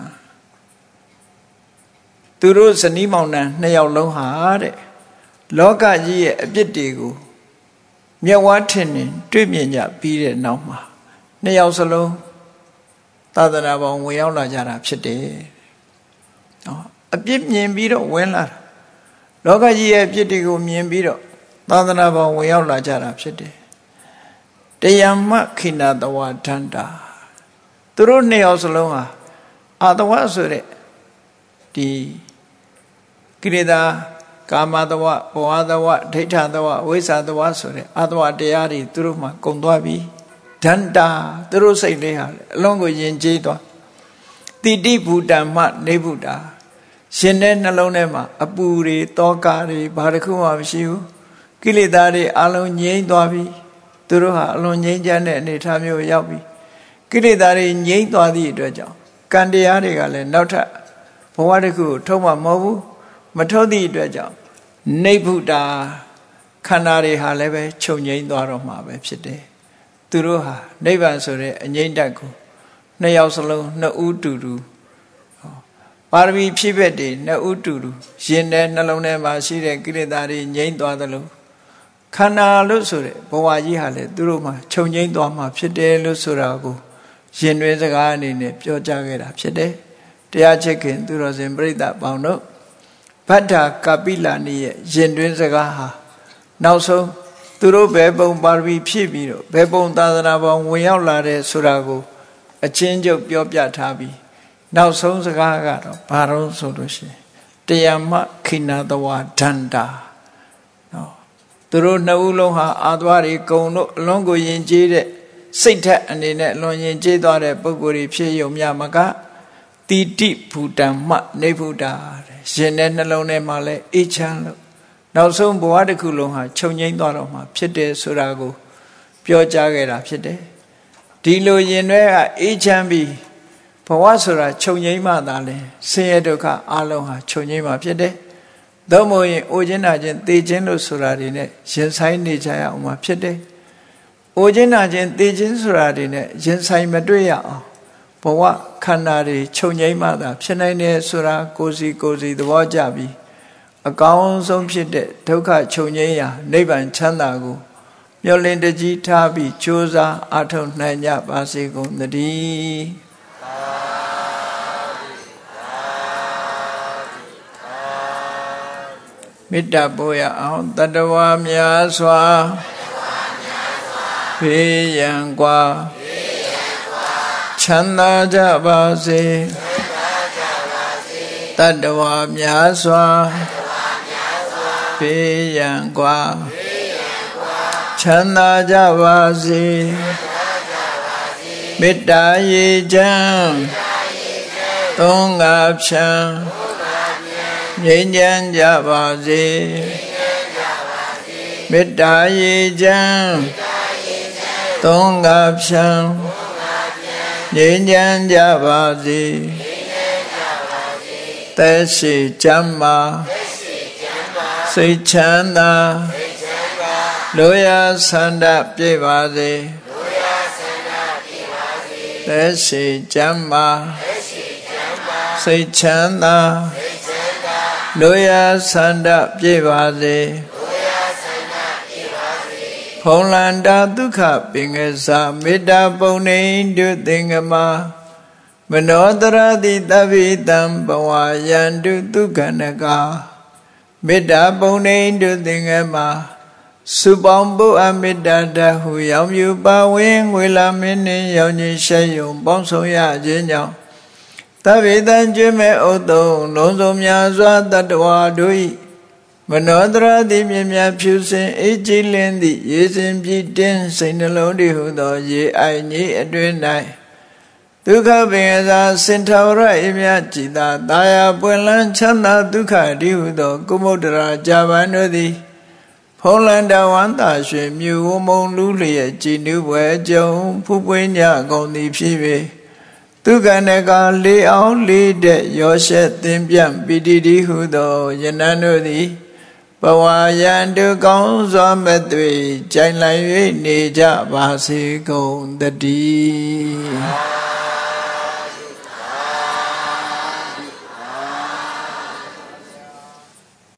သူတို့ဇနီးမောင်နှံနှစ်ယောက်လုံးဟာတဲ့လောကကြီးရဲ့အပြစ်တွေကိုမျက်ဝါးထင်ထင်တွေ့မြင်ကြပြီးတဲ့နောက်မှာနှစ်ယောက်စလုံးသာသနာပေါင်းဝင်ရောက်လာကြတာဖြစ်တယ်။နော်အပြစ်မြင်ပြီးတော့ဝင်လာတာလောကကြီးရဲ့အပြစ်တွေကိုမြင်ပြီးတော့သာသနာပေါင်းဝင်ရောက်လာကြတာဖြစ်တယ်။တယမ္မခိနာတဝဒန္တာသူတို့နှစ်ယောက်စလုံးဟာအာတဝဆိုတဲ့ဒီကိလေသာကာမတဝဘောဟတဝဒိဋ္ဌတဝဝိဇ္ဇာတဝဆိုတဲ့အတဝတရားတွေသူတို့မှကုန်သွားပြီဒန္တာသူတို့စိတ်လေးဟာအလုံးကိုယဉ်ကျေးသွားတိတိဘူတံမှနေဗုဒ္ဓရှင်တဲ့နှလုံးထဲမှာအပူတွေတောကတွေဘာတစ်ခုမှမရှိဘူးကိလေသာတွေအလုံးငြိမ်းသွားပြီသူတို့ဟာအလုံးငြိမ်းချမ်းတဲ့အနေအထားမျိုးရောက်ပြီကိလေသာတွေငြိမ်းသွားသည့်အတွက်ကြောင့်ကံတရားတွေကလည်းနောက်ထပ်ဘဝတစ်ခုထုတ်မှမဟုတ်ဘူးမထုတ်သည့်အတွက်ကြောင့်နိဗ္ဗုဒ္ဓခန္ဓာတွေဟာလည်းပဲချုပ်ငြိမ်းသွားတော့မှာပဲဖြစ်တယ်သူတို့ဟာနိဗ္ဗာန်ဆိုတဲ့အငြိမ့်တတ်ကိုနှစ်ယောက်စလုံးနှစ်ဦးတူတူပါရမီဖြည့်ဘက်တွေနှစ်ဦးတူတူရင်ထဲနှလုံးထဲမှာရှိတဲ့ကိလေသာတွေငြိမ်းသွားသလိုခန္ဓာလို့ဆိုတဲ့ဘဝကြီးဟာလည်းသူတို့မှာချုပ်ငြိမ်းသွားမှာဖြစ်တယ်လို့ဆိုတာကိုရင်တွင်စကားအနေနဲ့ပြောကြားခဲ့တာဖြစ်တယ်တရားချစ်ခင်သူတော်စင်ပြိဿပေါင်းတို့ဗဒ္ဒကာပိလနိရဲ့ရင်တွင်စကားဟာနောက်ဆုံးသူတို့ဘယ်ပုံပါရမီဖြည့်ပြီးတော့ဘယ်ပုံသာသနာပေါင်းဝင်ရောက်လာတဲ့ဆိုတာကိုအချင်းချုပ်ပြောပြထားပြီးနောက်ဆုံးစကားကတော့ဘာလို့ဆိုလို့ရှိရင်တယမခိနာတဝဒန္တာနော်သူတို့နှစ်ဦးလုံးဟာအာသဝတွေကုံတို့အလွန်ကိုယဉ်ကျေးတဲ့စိတ်ထက်အနေနဲ့အလွန်ယဉ်ကျေးသွားတဲ့ပုဂ္ဂိုလ်တွေဖြစ်ယုံမြမကတိတိဘူတံမှနေဗုဒ္ဓတဲ့ရှင်တဲ့နှလုံးထဲမှာလဲအေးချမ်းလို့နောက်ဆုံးဘဝတစ်ခုလုံးဟာချုပ်ငြိမ်းသွားတော့မှာဖြစ်တယ်ဆိုတာကိုပြောကြားခဲ့တာဖြစ်တယ်ဒီလိုရင်တွေကအေးချမ်းပြီးဘဘဝဆိုတာချုပ်ငြိမ်းမှသာလဲဆင်းရဲဒုက္ခအလုံးဟာချုပ်ငြိမ်းမှဖြစ်တယ်။သို့မဟုတ်ရင်အိုခြင်းနာခြင်းသေခြင်းလို့ဆိုတာတွေနဲ့ရင်ဆိုင်နေကြရအောင်မှာဖြစ်တယ်။အိုခြင်းနာခြင်းသေခြင်းဆိုတာတွေနဲ့ရင်ဆိုင်မတွေ့ရအောင်ဘဝခန္ဓာတွေချုပ်ငြိမ်းမှသာဖြစ်နိုင်တယ်ဆိုတာကိုယ်စီကိုယ်စီသဘောကျပြီးအကောင်းဆုံးဖြစ်တဲ့ဒုက္ခချုပ်ငြိမ်းရာနိဗ္ဗာန်ချမ်းသာကိုမျှော်လင့်တကြီးထားပြီးကြိုးစားအားထုတ်နိုင်ကြပါစေကုန်သတည်းမေတ္တာပို့ရအောင်တတဝါများစွာဘေးရန်กว่าချမ်းသာကြပါစေတတဝါများစွာဘေးရန်กว่าချမ်းသာကြပါစေမေတ္တာရေချမ်းသုံးငါဖြံငြိမ်းချမ်းကြပါစေမေတ္တာရေချမ်းသုံးငါဖြံငြိမ်းချမ်းကြပါစေသက်ရှိချမ်းသာစိတ်ချမ်းသာလိုရာဆန္ဒပြည့်ပါစေသက်ရှိချမ်းသာစိတ်ချမ်းသာလိုရာဆန္ဒပြည့်ပါစေဖုံလန္တာဒုက္ခပင်ကစားမေတ္တာပုံနေတုသင်္ကမမနောတရတိတဗ္ဗိတံဘဝယန္တုဒုက္ခနကမေတ္တာပုံနေတုသင်္ကမစုပေါင်းပုအမေတ္တာတဟုရောင်မြူပါဝင်ငွေလာမင်းနှင့်ရောင်ကြီးရှဲယုံပေါင်းဆောင်ရခြင်းကြောင့်တဗ္ဗေတံကျွေးမဲ့ဥတုံလုံးစုံများစွာတတ္တဝါတို့၏မနောတရတိမြင်မြဖြူစင်အေးကြည်လင်းသည့်ရေစင်ပြည့်တင်းစိတ်နှလုံးတည်ဟုသောရေအိုင်ကြီးအတွင်၌ဒုက္ခပင်သာစင်ထာဝရအေမြจิตာတာယာပွင့်လန်းချမ်းသာဒုက္ခတည်ဟုသောကုမုဒ္ဒရာဇာဗန်တို့သည်ဖုံးလန္တဝန္တာရွှေမြူဝမုံလူလျက်ကြည်နူးပွဲကြုံဖူးပွင့်ညကုန်သည်ဖြစ်၍ဒုက္ခနကလေးအောင်လေးတဲ့ရောရှက်သင်ပြန့်ပိတိတိဟုသောယနံတို့သည်ဘဝယံတုကောင်းစွာမဲ့သွေကြိုင်လိုက်၍နေကြပါစေကုန်တည်း